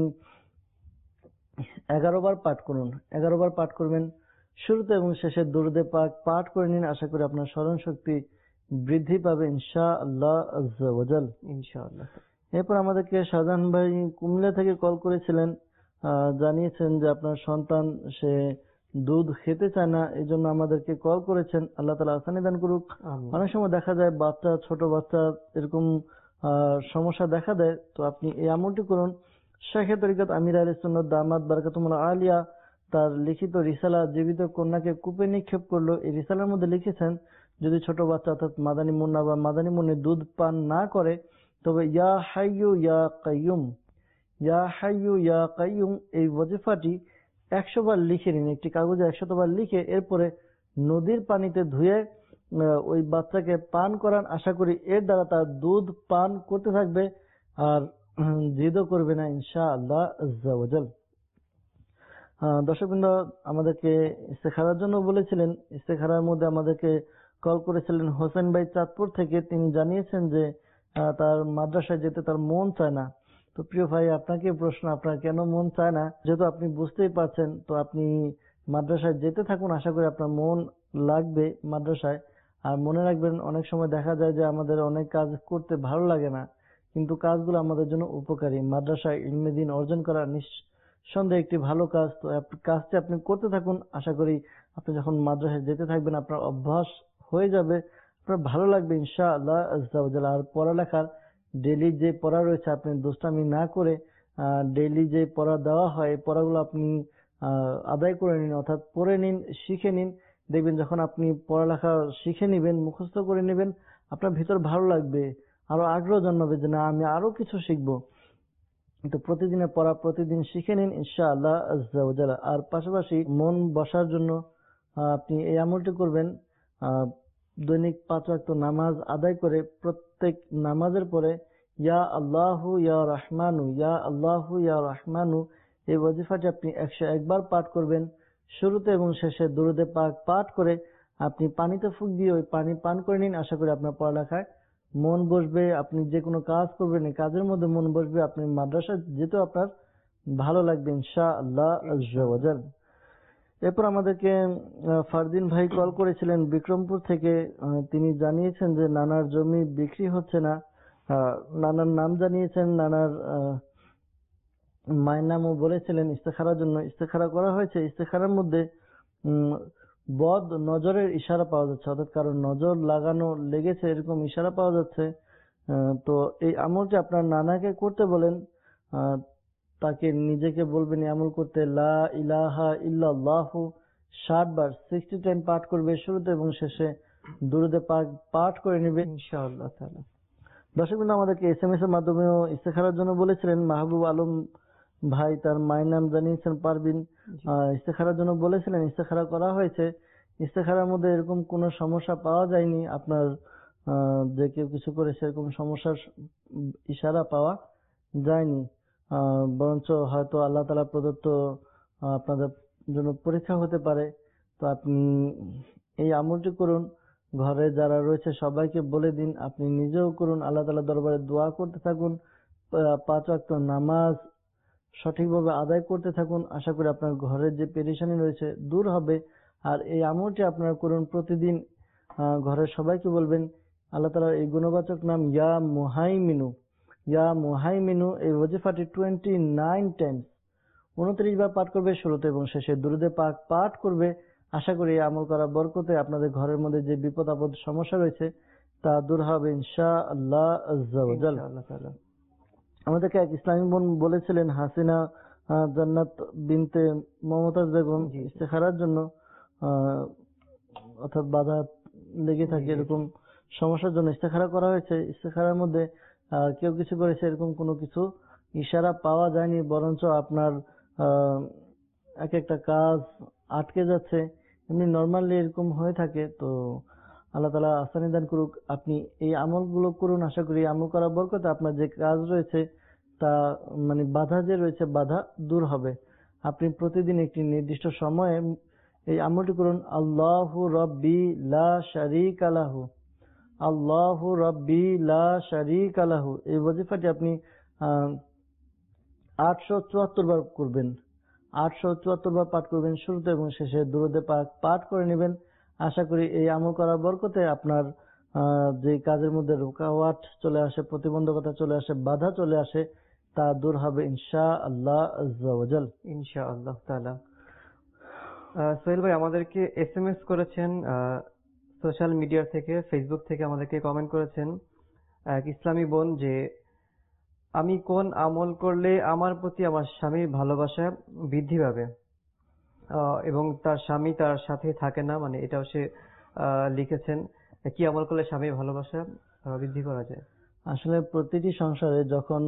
এগারো বার পাঠ করুন। এগারো বার পাঠ করবেন। শুরুতে এবং শেষে দুরুদে পাক পাঠ করে নিন। আশা করি আপনার স্মরণ শক্তি বৃদ্ধি পাবে ইনশাআল্লাহ আজ্জা ওয়া জাল। ইনশাআল্লাহ। এরপর আমাদেরকে শাহজাহান ভাই কুমিল্লা থেকে কল করেছিলেন, আহ, জানিয়েছেন যে আপনার সন্তান সে দুধ খেতে চায় না, এই জন্য আমাদেরকে কল করেছেন। আল্লাহ তাআলা আসানি দান করুক। আমিন। অনেক সময় দেখা যায় বাচ্চা, ছোট বাচ্চা এরকম আহ, সমস্যা দেখা দেয়, তো আপনি এই আমলটি করুন। শাইখে তরিকত আমির আহলে সুন্নাত দামাত বারাকাতুহুল আলিয়া তার লিখিত রিসালা জীবিত কন্যাকে কূপে নিক্ষেপ করলো, এই রিসালার মধ্যে লিখেছেন যদি ছোট বাচ্চা অর্থাৎ মাদানী মুন্না বা মাদানী মুন্নি দুধ পান না করে তবে ইয়া হাইয়ু ইয়া কাইয়ুম ইয়া হাইয়ু ইয়া কাইয়ুম এই ওয়াজিফাটি একশো বার লিখে নিন, একটি কাগজে একশত বার লিখে এরপরে নদীর পানিতে ধুয়ে ওই বাচ্চাকে পান করান। আশা করি এর দ্বারা তার দুধ পান করতে থাকবে আর জিদও করবে না ইনশাআল্লাহ আজ্জা ওয়া জাল। দর্শকবৃন্দ আমাদেরকে ইস্তেখারার জন্য বলেছিলেন, ইস্তেখারার মধ্যে আমাদেরকে কল করেছিলেন হোসেন ভাই চাঁদপুর থেকে। তিনি জানিয়েছেন যে তার মাদ্রাসায় যেতে তার মন চায় না। তো প্রিয় ভাই, আপনাকে প্রশ্ন, আপনার কেন মন চায় না? যেহেতু আপনি বুঝতেই পারছেন, তো আপনি মাদ্রাসায় যেতে থাকুন। আশা করি আপনার মন লাগবে মাদ্রাসায়। আর মনে রাখবেন, অনেক সময় দেখা যায় যে আমাদের অনেক কাজ করতে ভালো লাগে না, কিন্তু কাজগুলো আমাদের জন্য উপকারী। মাদ্রাসায় ইলমে দ্বীন অর্জন করা নিঃসন্দেহে একটি ভালো কাজ। তো কাজটি আপনি করতে থাকুন। আশা করি আপনি যখন মাদ্রাসায় যেতে থাকবেন আপনার অভ্যাস হয়ে যাবে, আপনার ভালো লাগবে ইনশাআল্লাহ আজ্জা ওয়া জাল। আর পড়ালেখার ডেইলি যে পড়া রয়েছে আপনি দুষ্টামি না করে ডেইলি যে পড়া দেওয়া হয় এই পড়াগুলো আপনি আদায় করে নিন, অর্থাৎ পড়ে নিন, শিখে নিন। দেখবেন যখন আপনি পড়ালেখা শিখে নিবেন, মুখস্থ করে নেবেন, আপনার ভিতর ভালো লাগবে, আরো আগ্রহ জন্মাবে যে না আমি আরো কিছু শিখবো। তো প্রতিদিনের পড়া প্রতিদিন শিখে নিন ইনশাআল্লাহ আজ্জা ওয়া জাল। আর পাশাপাশি মন বসার জন্য আপনি এই আমলটি করবেন, দৈনিক পাঁচ ওয়াক্ত নামাজ আদায় করে প্রত্যেক নামাজের পরে ইয়া আল্লাহু ইয়া রহমানু ইয়া আল্লাহু ইয়া রহমানু এই ওয়াজিফাটি আপনি একশো একবার পাঠ করবেন। শুরুতে এবং শেষে দুরুদে পাক পাঠ করে আপনি পানিতে ফুঁক দিয়ে ওই পানি পান করে নিন। আশা করি আপনার পড়ালেখায় মন বসবে, আপনি যে কোনো কাজ করবেন এই কাজের মধ্যে মন বসবে, আপনি মাদ্রাসায় যেতেও আপনার ভালো লাগবে ইনশাআল্লাহ আজ্জা ওয়া জাল। এরপর আমাদেরকে ফারদিন ভাই কল করেছিলেন বিক্রমপুর থেকে। তিনি জানিয়েছেন যে নানার জমি বিক্রি হচ্ছে না, নানার নাম জানিয়েছেন, নানার মায়ের নামও বলেছিলেন ইস্তেখারার জন্য। ইস্তেখারা করা হয়েছে, ইস্তেখারার মধ্যে বদ নজরের ইশারা পাওয়া যাচ্ছে, অর্থাৎ কারণ নজর লাগানো লেগেছে এরকম ইশারা পাওয়া যাচ্ছে। তো এই আমলটি আপনার নানাকে করতে বলেন, তাকে নিজেকে বলবেন আমল করতে লা ইলাহা ইল্লাল্লাহু ষাট বার সিক্সটি টাইম পাঠ করবে, শুরুতে এবং শেষে দুরুদে পাক পাঠ করে নেবে ইনশাআল্লাহ তাআলা। দর্শকবৃন্দ আমাদেরকে এস এম এস এর মাধ্যমেও ইস্তেখারার জন্য বলেছিলেন মাহবুব আলম ভাই, তার মায়ের নাম জানিয়েছেন পারবিন, ইস্তেখারার জন্য বলেছিলেন। ইস্তেখারা করা হয়েছে, ইস্তেখারার মধ্যে এরকম কোন সমস্যা পাওয়া যায়নি, আপনার যে কেউ কিছু করে সেরকম সমস্যার ইশারা পাওয়া যায়নি, বরঞ্চ হয়তো আল্লাহ তাআলা প্রদত্ত আপনাদের জন্য পরীক্ষা হতে পারে। তো আপনি এই আমলটি করুন, ঘরে যারা রয়েছে সবাইকে বলে দিন, আপনি নিজেও করুন, আল্লাহ তাআলার দরবারে দোয়া করতে থাকুন, পাঁচ ওয়াক্ত নামাজ সঠিকভাবে আদায় করতে থাকুন। আশা করি আপনার ঘরের যে পেরেশানি রয়েছে দূর হবে। আর এই আমলটি আপনারা করুন প্রতিদিন, ঘরের সবাইকে বলবেন আল্লাহ তাআলার এই গুণবাচক নাম ইয়া মুহাইমিনু ইয়া মুহাইমিনু এই ওয়াজিফাটি টোয়েন্টি নাইন টাইমস উনত্রিশ বার পাঠ করবে, শুরুতে এবং শেষে দুরুদে পাক পাঠ করবে। আশা করি এই আমল করা বরকতে আপনাদের ঘরের মধ্যে যে বিপদ আপদ সমস্যা রয়েছে তা দূর হবে ইনশাআল্লাহ আজ্জা ওয়া জাল। আমাদেরকে এক ইসলামী বোন বলেছিলেন হাসিনা জান্নাত বিনতে মমতাজ বেগম ইস্তেখারার জন্য, অর্থাৎ বাধা লেগে থাকে, এরকম সমস্যার জন্য ইস্তেখারা করা হয়েছে। ইস্তেখারার মধ্যে আহ কেউ কিছু করেছে এরকম কোনো কিছু ইশারা পাওয়া যায়নি, বরঞ্চ আপনার আহ এক একটা কাজ আটকে যাচ্ছে, এমনি নর্মালি এরকম হয়ে থাকে। তো আল্লাহ তাআলা আসানি দান করুক। আপনি এই আমলগুলো করুন, আশা করি আমল করার বরকতে আপনার যে কাজ রয়েছে তা মানে বাধা যে রয়েছে বাধা দূর হবে। আপনি প্রতিদিন একটি নির্দিষ্ট সময়ে এই আমলটি করুন। আল্লাহু রাব্বি লা শারীকা লাহু, আল্লাহু রাব্বি লা শারীকা লাহু, এই ওয়াজিফাটি আপনি আহ আটশো চুয়াত্তর বার করবেন। আটশো চুয়াত্তর বার পাঠ করবেন, শুরুতে এবং শেষে দুরূদে পাক পাঠ করে নেবেন। আশা করি এই আমল করার বরকতে আপনার আহ যে কাজের মধ্যে রুকাওয়াট চলে আসে, প্রতিবন্ধকতা চলে আসে, বাধা চলে আসে, তা দূর হবে ইনশাআল্লাহ আজ্জা ওয়া জাল। ইনশাআল্লাহ তাআলা। সোহেল ভাই আমাদেরকে এসএমএস করেছেন সোশ্যাল মিডিয়া থেকে, ফেসবুক থেকে আমাদেরকে কমেন্ট করেছেন এক ইসলামী বোন, যে আমি কোন আমল করলে আমার প্রতি আমার স্বামীর ভালোবাসা বৃদ্ধি পাবে, এবং তার স্বামী তার সাথে থাকে না, মানে এটাও সে লিখেছেন। কি আমল করলে স্বামীর ভালোবাসা বৃদ্ধি করা যায়? আসলে প্রতিটি সংসারে যখন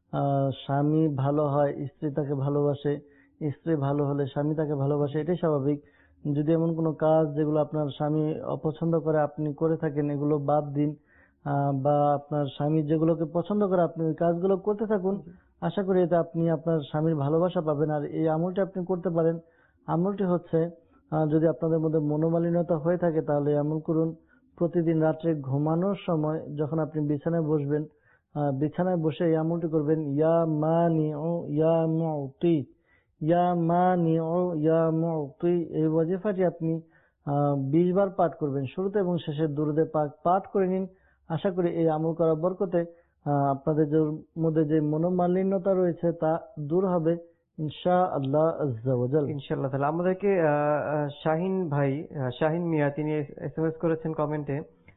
স্বামী ভালো হয়, স্ত্রী তাকে ভালোবাসে, স্ত্রী ভালো হলে স্বামী তাকে ভালোবাসে, এটাই স্বাভাবিক। যদি এমন কোনো কাজ যেগুলো আপনার স্বামী অপছন্দ করে আপনি করে থাকেন, এগুলো বাদ দিন, বা আপনার স্বামী যেগুলোকে পছন্দ করে আপনি ওই কাজগুলো করতে থাকুন। আশা করি এতে আপনি আপনার স্বামীর ভালোবাসা পাবেন। আর এই আমলটি আপনি করতে পারেন। আমলটি হচ্ছে, যদি আপনাদের মধ্যে মনোমালিন্যতা হয়ে থাকে তাহলে আমল করুন। প্রতিদিন রাত্রে ঘুমানোর সময় যখন আপনি বিছানায় বসবেন, বিছানায় বসে এই আমলটি করবেন। ইয়া মানিউ ইয়া মুতি, ইয়া মানিউ ইয়া মুতি, এই ওয়াজিফাটি আপনি বিশ বার পাঠ করবেন। শুরুতে এবং শেষে দুরূদে পাক পাঠ করে নিন। আশা করি এই আমল করার বরকতে আপনাদের মধ্যে যে মনোমালিন্যতা রয়েছে তা দূর হবে ইনশাআল্লাহ আজ্জা ওয়া জাল। ইনশাআল্লাহ তাআলা। আমাদেরকে শাহিন ভাই, শাহিন মিয়া, তিনি এসএমএস করেছেন কমেন্টে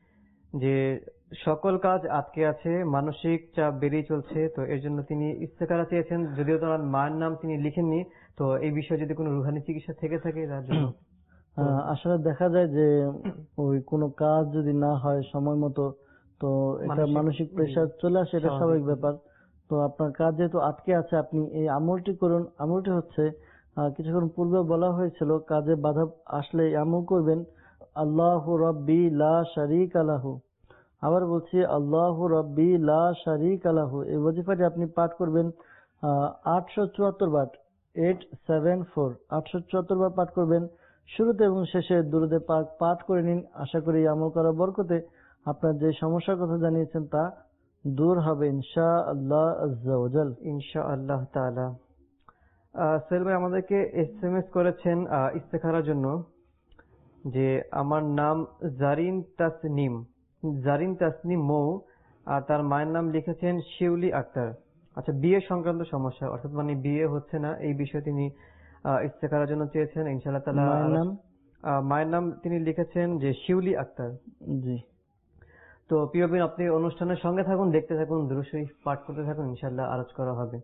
যে সকল কাজ আটকে আছে, মানসিক চাপ বেড়েই চলছে, তো এর জন্য তিনি ইস্তেখারা চেয়েছেন। যদিও তার মায়ের নাম তিনি লিখেননি, তো এই বিষয়ে যদি কোনো রুহানি চিকিৎসা থেকে থাকে তার জন্য। আসলে দেখা যায় যে ওই কোনো কাজ যদি না হয় সময় মতো, তো এটা মানসিক প্রেসার চলে আসে, এটা স্বাভাবিক ব্যাপার। তো আপনার কাজ যেহেতু আটকে আছে, আপনি এই আমলটি করুন। আমলটি হচ্ছে কিছুক্ষণ পূর্বে বলা হয়েছিল, কাজে বাধা আসলে আমল করবেন। আল্লাহু রাব্বি লা শারীকা লাহু, আবার বলছি আল্লাহু রাব্বি লা শারীকা লাহু, এই ওয়াজিফাটি আপনি পাঠ করবেন আটশো চুয়াত্তর বার, এইট সেভেন ফোর, আটশো চুয়াত্তর বার পাঠ করবেন। শুরুতে এবং শেষে দুরূদে পাক পাঠ করে নিন। আশা করি আমল করার বরকতে আপনার যে সমস্যার কথা জানিয়েছেন তা দূর হবে ইনশাআল্লাহ আজ্জা ওয়া জাল। ইনশাআল্লাহ তাআলা। সোহেল ভাই আমাদেরকে এসএমএস করেছেন ইস্তেখারার জন্য, যে আমার নাম জারিন তাসনিম, জারিন তাসনিম মৌ, আর তার মায়ের নাম লিখেছেন শিউলি আক্তার। আচ্ছা, বিয়ে সংক্রান্ত সমস্যা, অর্থাৎ মানে বিয়ে হচ্ছে না, এই বিষয়ে তিনি ইস্তেখারার জন্য চেয়েছেন। ইনশাআল্লাহ তাআলা। মায়ের নাম মায়ের নাম তিনি লিখেছেন যে শিউলি আক্তার। জি। তো প্রিয় বোন, আপনি অনুষ্ঠানের সঙ্গে থাকুন, দেখতে থাকুন, দুরূদ শরীফ পাঠ করতে থাকুন, ইনশাআল্লাহ আরজ করা হবে।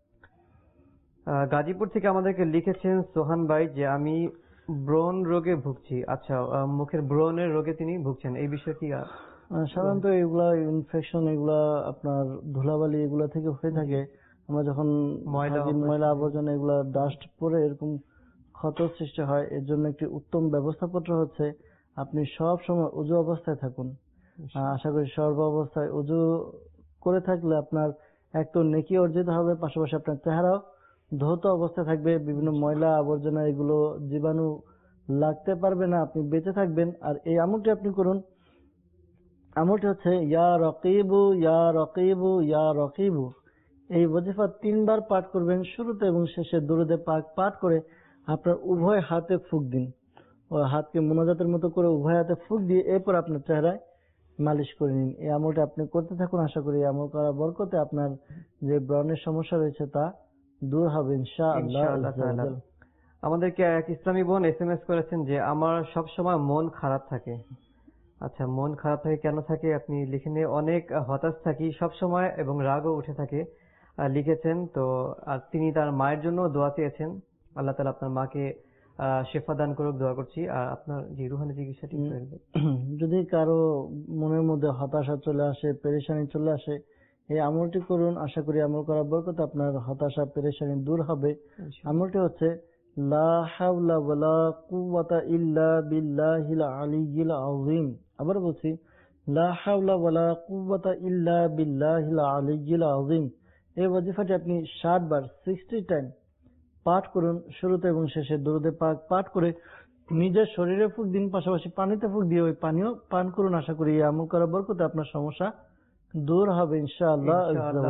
গাজীপুর থেকে আমাদেরকে লিখেছেন সোহান ভাই, যে আমি ব্রণ রোগে ভুগছি। আচ্ছা, মুখের ব্রণের রোগে তিনি ভুগছেন, এই বিষয়ে কি? সাধারণত এগুলা ইনফেকশন, এগুলা আপনার ধুলাবালি এগুলা থেকে হয়ে থাকে। আমরা যখন ময়লা আবর্জনা এগুলা ডাস্ট পরে এরকম ক্ষত সৃষ্টি হয়। এর জন্য একটি উত্তম ব্যবস্থাপত্র হচ্ছে, আপনি সব সময় উযু অবস্থায় থাকুন। আশা করি সর্ব অবস্থায় উযু করে থাকলে আপনার এক তো নেকি অর্জিত হবে, পাশাপাশি আপনার চেহারাও ধৌত অবস্থায় থাকবে। বিভিন্ন ময়লা আবর্জনা এগুলো জীবাণু লাগতে পারবে না, আপনি বেঁচে থাকবেন। আর এই আমলটি আপনি করুন। আমলটি হচ্ছে ইয়া রকিবু ইয়া রকিবু ইয়া রকিবু, এই ওয়াজিফা তিনবার পাঠ করবেন। শুরুতে এবং শেষে দুরূদে পাক পাঠ করে আপনার উভয় হাতে ফুঁক দিন। ও হাতকে মোনাজাতের মতো করে উভয় হাতে ফুঁক দিয়ে এরপর আপনার চেহারায় মালিশ করে নিন। এই আমলটা আপনি করতে থাকুন। আশা করি আমল করার বরকতে আপনার যে ব্রণের সমস্যা রয়েছে তা দূর হবে ইনশাআল্লাহ। আমাদেরকে এক ইসলামী বোন এসএমএস করেছেন যে আমার সব সময় মন খারাপ থাকে। আচ্ছা, মন খারাপ থাকে কেন থাকে আপনি লিখে নিয়ে, অনেক হতাশ থাকি সব সময় এবং রাগও উঠে থাকে লিখেছেন। তো আর তিনি তার মায়ের জন্য দোয়া চেয়েছেন, আল্লাহ তাআলা আপনার মাকে আহ শেফা দান করুক, দোয়া করছি। আর আপনার যে রুহানি চিকিৎসাটি যদি কারো মনের মধ্যে হতাশা চলে আসে, পেরেশানি চলে আসে, এই আমলটি করুন, আশা করি আমল করার বরকতে আপনার হতাশা পেরেশানি দূর হবে। আমলটি হচ্ছে লা হাওলা ওয়ালা কুওয়াতা ইল্লা বিল্লাহিল আলিয়্যিল আযীম। আবার বলছি, লা হাওলা ওয়ালা কুওয়াতা ইল্লা বিল্লাহিল আলিয়্যিল আযীম। এই ওয়াজিফাটি আপনি ষাট বার সিক্সটি টাইম পাঠ করুন। শুরুতে এবং শেষে দুরূদে পাক পাঠ করে নিজের শরীরে ফুঁক দিন, পাশাপাশি পানিতে ফুঁক দিয়ে ওই পানিও পান করুন। আশা করি এই আমল করার বরকতে আপনার সমস্যা দূর হবে ইনশাআল্লাহ।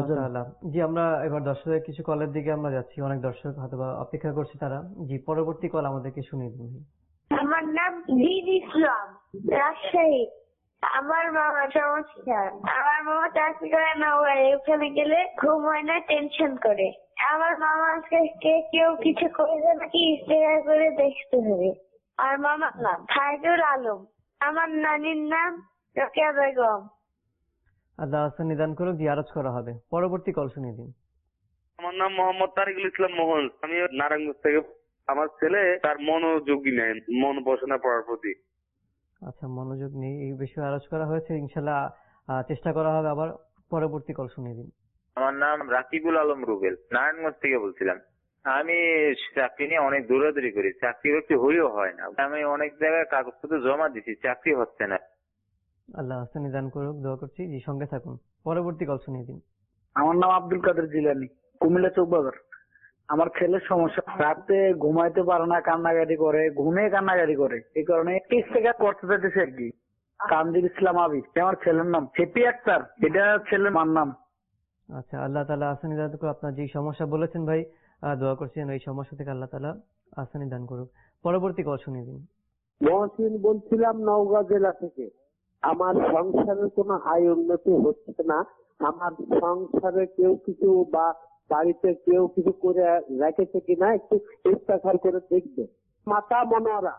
জি, আমরা এবার দর্শকের কিছু কলের দিকে আমরা যাচ্ছি। অনেক দর্শক হয়তো অপেক্ষা করছি তারা। জি, পরবর্তী কল আমাদেরকে শুনিয়ে দিন। আমার নাম দিন ইসলাম, রাজশাহী। আমার মামা সমস্যা, আমার মামা চাকরি করে না, ওখানে গেলে ঘুম হয় না, টেনশন করে। আমার মামাকে কেউ কিছু করে নাকি ইস্তেহার করে দেখতে হবে। আর মামার নাম খায়রুল আলম, আমার নানির নাম রোকেয়া বেগম। আল্লাহ হাসান নিদান করুক, জিয়ারত করা হবে। পরবর্তী কল শুনিয়ে দিন। আমার নাম মোহাম্মদ তারিকুল ইসলাম মোহন, আমি নারায়ণগঞ্জ থেকে। আমার ছেলে তার মনোযোগী নেই, মন বসে না পড়ার প্রতি। আচ্ছা, মনোযোগ নেই, এই বিষয়ে আলোচ করা হয়েছে, ইনশাল্লাহ চেষ্টা করা হবে। আবার পরবর্তী কল শুনিয়ে দিন। আমার নাম রাকিবুল আলম রুবেল, নারায়ণগঞ্জ থেকে বলছিলাম। আমি চাকরি নিয়ে অনেক দৌড়াদৌড়ি করি, চাকরি বাকরি হলেও হয় না। আমি অনেক জায়গায় কাগজপত্র জমা দিচ্ছি, চাকরি হচ্ছে না। আল্লাহ হাসান নিদান করুক, দোয়া করছি। জি, সঙ্গে থাকুন। পরবর্তী কল শুনিয়ে দিন। আমার নাম আব্দুল কাদের জিলানি, কুমিল্লা চৌবাজার। আমার ছেলের সমস্যা, রাতে ঘুমাইতে পারে না, কান্নাকাটি করে, ঘুমে কান্নাকাটি করে। এই কারণে ইস্তেগফার করতে চাইতেছে আর কি। কামরুল ইসলাম আবি আমার ছেলের নাম, হ্যাপি আক্তার এটা ছেলের মার নাম। আচ্ছা, আল্লাহ তাআলা আসানি দান করুক। আপনার যে সমস্যা বলেছেন ভাই, দোয়া করছেন এই সমস্যা থেকে আল্লাহ তাআলা আসানি দান করুক। পরবর্তী কল শুনিয়ে দিন। মহসিন বলছিলাম, নওগাঁ জেলা থেকে। আমার সংসারের কোনো আয় উন্নতি হচ্ছে না। আমার সংসারে কেউ কিছু বা বাড়িতে কেউ কিছু করে রেখেছে কিনা একটু ইস্তেগফার করে দেখবে। মাতা মনোয়ারা।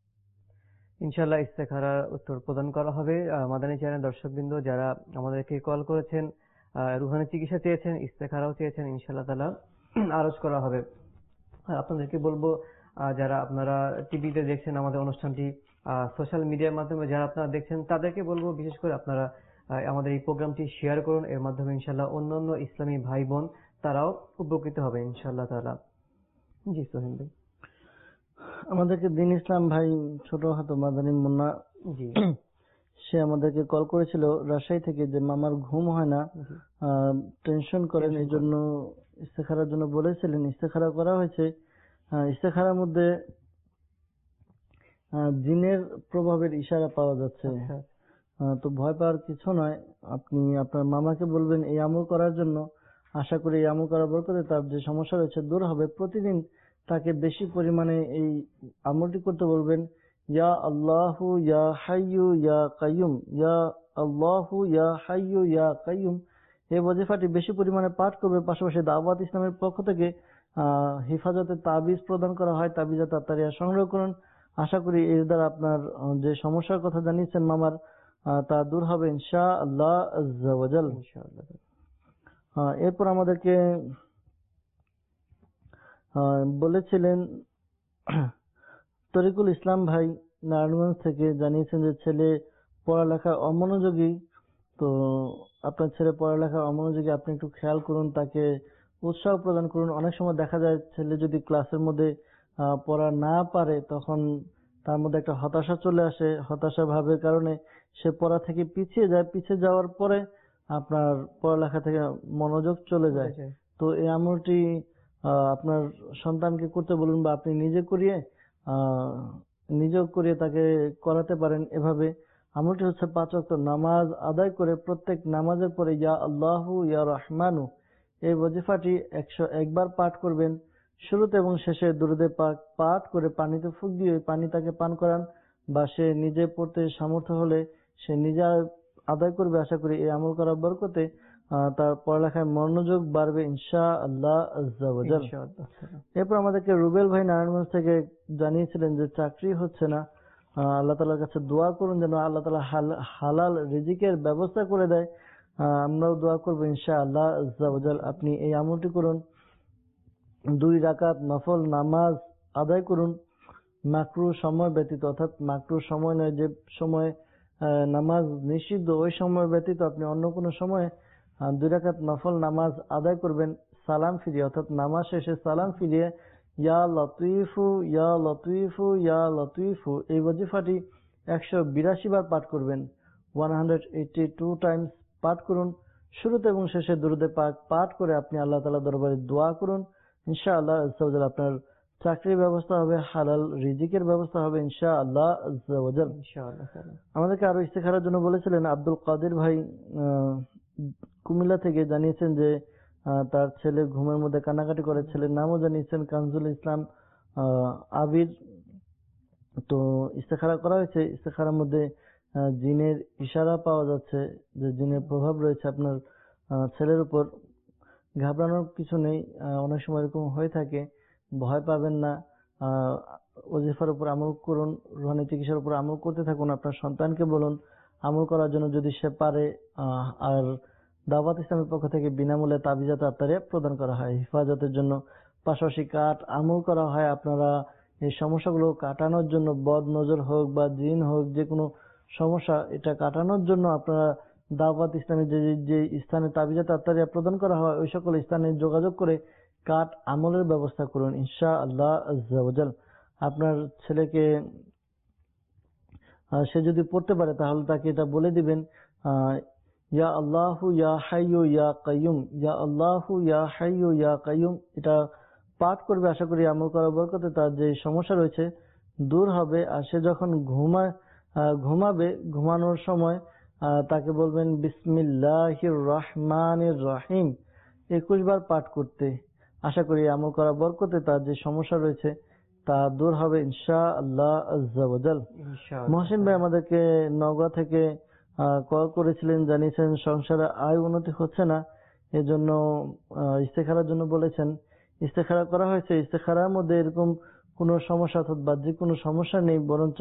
ইনশাআল্লাহ ইস্তেখারার উত্তর প্রদান করা হবে। মাদানী চ্যানেল দর্শকবৃন্দ যারা আমাদেরকে কল করেছেন, রুহানি চিকিৎসা চেয়েছেন, ইস্তেখারাও চেয়েছেন, ইনশাআল্লাহ তাআলা আরজ করা হবে। আপনাদেরকে বলবো, যারা আপনারা টিভিতে দেখছেন আমাদের অনুষ্ঠানটি, সোশ্যাল মিডিয়ার মাধ্যমে যারা আপনারা দেখছেন, তাদেরকে বলবো বিশেষ করে আপনারা আমাদের এই প্রোগ্রামটি শেয়ার করুন। এর মাধ্যমে ইনশাআল্লাহ অন্যান্য ইসলামী ভাই বোন তারাও উপকৃত হবে ইনশাআল্লাহ তাআলা। জি সোহেল ভাই। আমাদেরকে দিন ইসলাম ভাই ছোট হাতে মাদানী মুন্না, জি, সে আমাদেরকে কল করেছিল রাজশাহী থেকে যে মামার ঘুম হয় না, টেনশন করেন, এই জন্য ইস্তেখারার জন্য বলেছিলেন। ইস্তেখারা করা হয়েছে। ইস্তেখারার মধ্যে জিনের প্রভাবের ইশারা পাওয়া যাচ্ছে। তো ভয় পাওয়ার কিছু নয়। আপনি আপনার মামাকে বলবেন এই আমল করার জন্য। আশা করি এই আমল করার বরকতে তার যে সমস্যা রয়েছে দূর হবে। প্রতিদিন তাকে বেশি পরিমাণে এই আমলটি করতে বলবেন। ইয়া আল্লাহু ইয়া হাইয়ু ইয়া কাইয়ুম, ইয়া আল্লাহু ইয়া হাইয়ু ইয়া কাইয়ুম। এই ওয়াজিফাটি বেশি পরিমাণে পাঠ করবে। পাশাপাশি দাওয়াত ইসলামের পক্ষ থেকে আহ হেফাজতে তাবিজ প্রদান করা হয়, তাবিজা তাড়াতাড়ি সংগ্রহ করুন। আশা করি এর দ্বারা আপনার যে সমস্যার কথা জানিয়েছেন মামার, তা দূর হবে ইনশাআল্লাহ আযজা ওয়া জাল। এরপর আমাদেরকে বলেছিলেন তরিকুল ইসলাম ভাই নারায়ণগঞ্জ থেকে, জানিয়েছেন যে ছেলে পড়ালেখা অমনোযোগী। তো আপনার ছেলে পড়ালেখা অমনোযোগী, আপনি একটু খেয়াল করুন, তাকে উৎসাহ প্রদান করুন। অনেক সময় দেখা যায় ছেলে যদি ক্লাসের মধ্যে পড়া না পারে তখন তার মধ্যে একটা হতাশা চলে আসে। হতাশা ভাবের কারণে সে পড়া থেকে পিছিয়ে যায়। পিছিয়ে যাওয়ার পরে আপনার পড়ালেখা থেকে মনোযোগ চলে যায়। তো এই আমলটি আপনার সন্তানকে করতে বলুন বা আপনি নিজে করিয়ে নিজেও করিয়ে তাকে করাতে পারেন। এভাবে আমলটি হচ্ছে পাঁচ ওয়াক্ত নামাজ আদায় করে প্রত্যেক নামাজের পরে ইয়া আল্লাহু ইয়া রহমানু এই ওয়াজিফাটি একশো একবার পাঠ করবেন। শুরুতে এবং শেষে দুরূদে পাক পাঠ করে পানিতে ফুঁক দিয়ে পানি তাকে পান করান, বা সে নিজে পড়তে সামর্থ্য হলে সে নিজে আদায় করবে। আশা করি এই আমল করার বরকতে তার পড়ালেখায় মনোযোগ বাড়বে ইনশাআল্লাহ আযজা ওয়া জাল। এরপর আমাদেরকে রুবেল ভাই নারায়ণগঞ্জ থেকে জানিয়েছিলেন যে চাকরি হচ্ছে না। আল্লাহ তাআলার কাছে দোয়া করুন যেন আল্লাহ তাআলা হালাল রিজিকের ব্যবস্থা করে দেয়। আমরাও দোয়া করবো ইনশাআল্লাহ আযজা ওয়া জাল। আপনি এই আমলটি করুন, দুই রাকাত নফল নামাজ আদায় করুন, মাকরু সময় ব্যতীত, অর্থাৎ মাকরু সময় নয়, যে সময় নামাজ নিষিদ্ধ ওই সময় ব্যতীত আপনি অন্য কোনো সময় দুই রাকাত নফল নামাজ আদায় করবেন সালাম ফিরিয়ে, অর্থাৎ নামাজ শেষে সালাম ফিরিয়ে ইয়া লতিফু ইয়া লতিফু ইয়া লতিফু এই ওয়াজিফাটি একশো বিরাশি বার পাঠ করবেন। One hundred eighty two times পাঠ করুন। শুরুতে এবং শেষে দুরুদে পাক পাঠ করে আপনি আল্লাহ তাআলা দরবারে দোয়া করুন। ইনশাআল্লাহ আজ্জা ওয়া জাল আপনার চাকরির ব্যবস্থা হবে, হালাল রিজিকের ব্যবস্থা হবে ইনশাআল্লাহ আজ্জা ওয়া জাল। ইনশাআল্লাহ। আমাদেরকে আরো ইস্তেখারার জন্য বলেছিলেন আব্দুল কাদের ভাই কুমিল্লা থেকে, জানিয়েছেন যে তার ছেলে ঘুমের মধ্যে কান্নাকাটি করে। ছেলের নামও জানিয়েছেন কানজুল ইসলাম আবির। তো ইস্তেখারা করা হয়েছে, ইস্তেখারার মধ্যে জিনের ইশারা পাওয়া যাচ্ছে যে জিনের প্রভাব রয়েছে আপনার ছেলের উপর। ঘাবড়ানোর কিছু নেই, অনেক সময় এরকম হয়ে থাকে, ভয় পাবেন না। ওজিফার উপর আমল করুন, রুহানি চিকিৎসার উপর আমল করতে থাকুন। আপনার সন্তানকে বলুন আমল করার জন্য যদি সে পারে। আর দাওয়াত ইসলামের পক্ষ থেকে বিনামূল্যে তাবিজাত আত্মারে প্রদান করা হয় হেফাজতের জন্য। পাশাপাশি কাঠ আমল করা হয় আপনারা এই সমস্যাগুলো কাটানোর জন্য, বদ নজর হোক বা জিন হোক, যে কোনো সমস্যা এটা কাটানোর জন্য আপনারা দাওয়াত ইসলামের যে যে স্থানে তাবিজাত আত্মারিয়া প্রদান করা হয় ওই সকল স্থানে যোগাযোগ করে কাঠ আমলের ব্যবস্থা করুন ইনশাআল্লাহ আজ্জা ওয়া জাল। আপনার ছেলেকে সে যদি পড়তে পারে তাহলে তাকে এটা বলে দিবেন ইয়া আল্লাহু ইয়া হাইয়ু ইয়া কাইয়ুম, ইয়া আল্লাহু ইয়া হাইয়ু ইয়া কাইয়ুম। এটা পাঠ করবে, আশা করি আমল করার বরকতে তার যে সমস্যা রয়েছে দূর হবে। আর সে যখন ঘুমায় ঘুমাবে ঘুমানোর সময় তাকে বলবেন বিসমিল্লাহির রহমানির রহিম একুশ বার পাঠ করতে। আশা করি আমল করার বরকতে তার যে সমস্যা রয়েছে তা দূর হবে ইনশাআল্লাহ আজ্জা ওয়া জাল। মহসিন ভাই আমাদেরকে নওগাঁ থেকে কল করেছিলেন, জানিয়েছেন সংসারে আয় উন্নতি হচ্ছে না, এজন্য ইস্তেখারার জন্য বলেছেন। ইস্তেখারা করা হয়েছে, ইস্তেখারার মধ্যে এরকম কোনো সমস্যা অর্থাৎ বাহ্যিক কোনো সমস্যা নেই, বরঞ্চ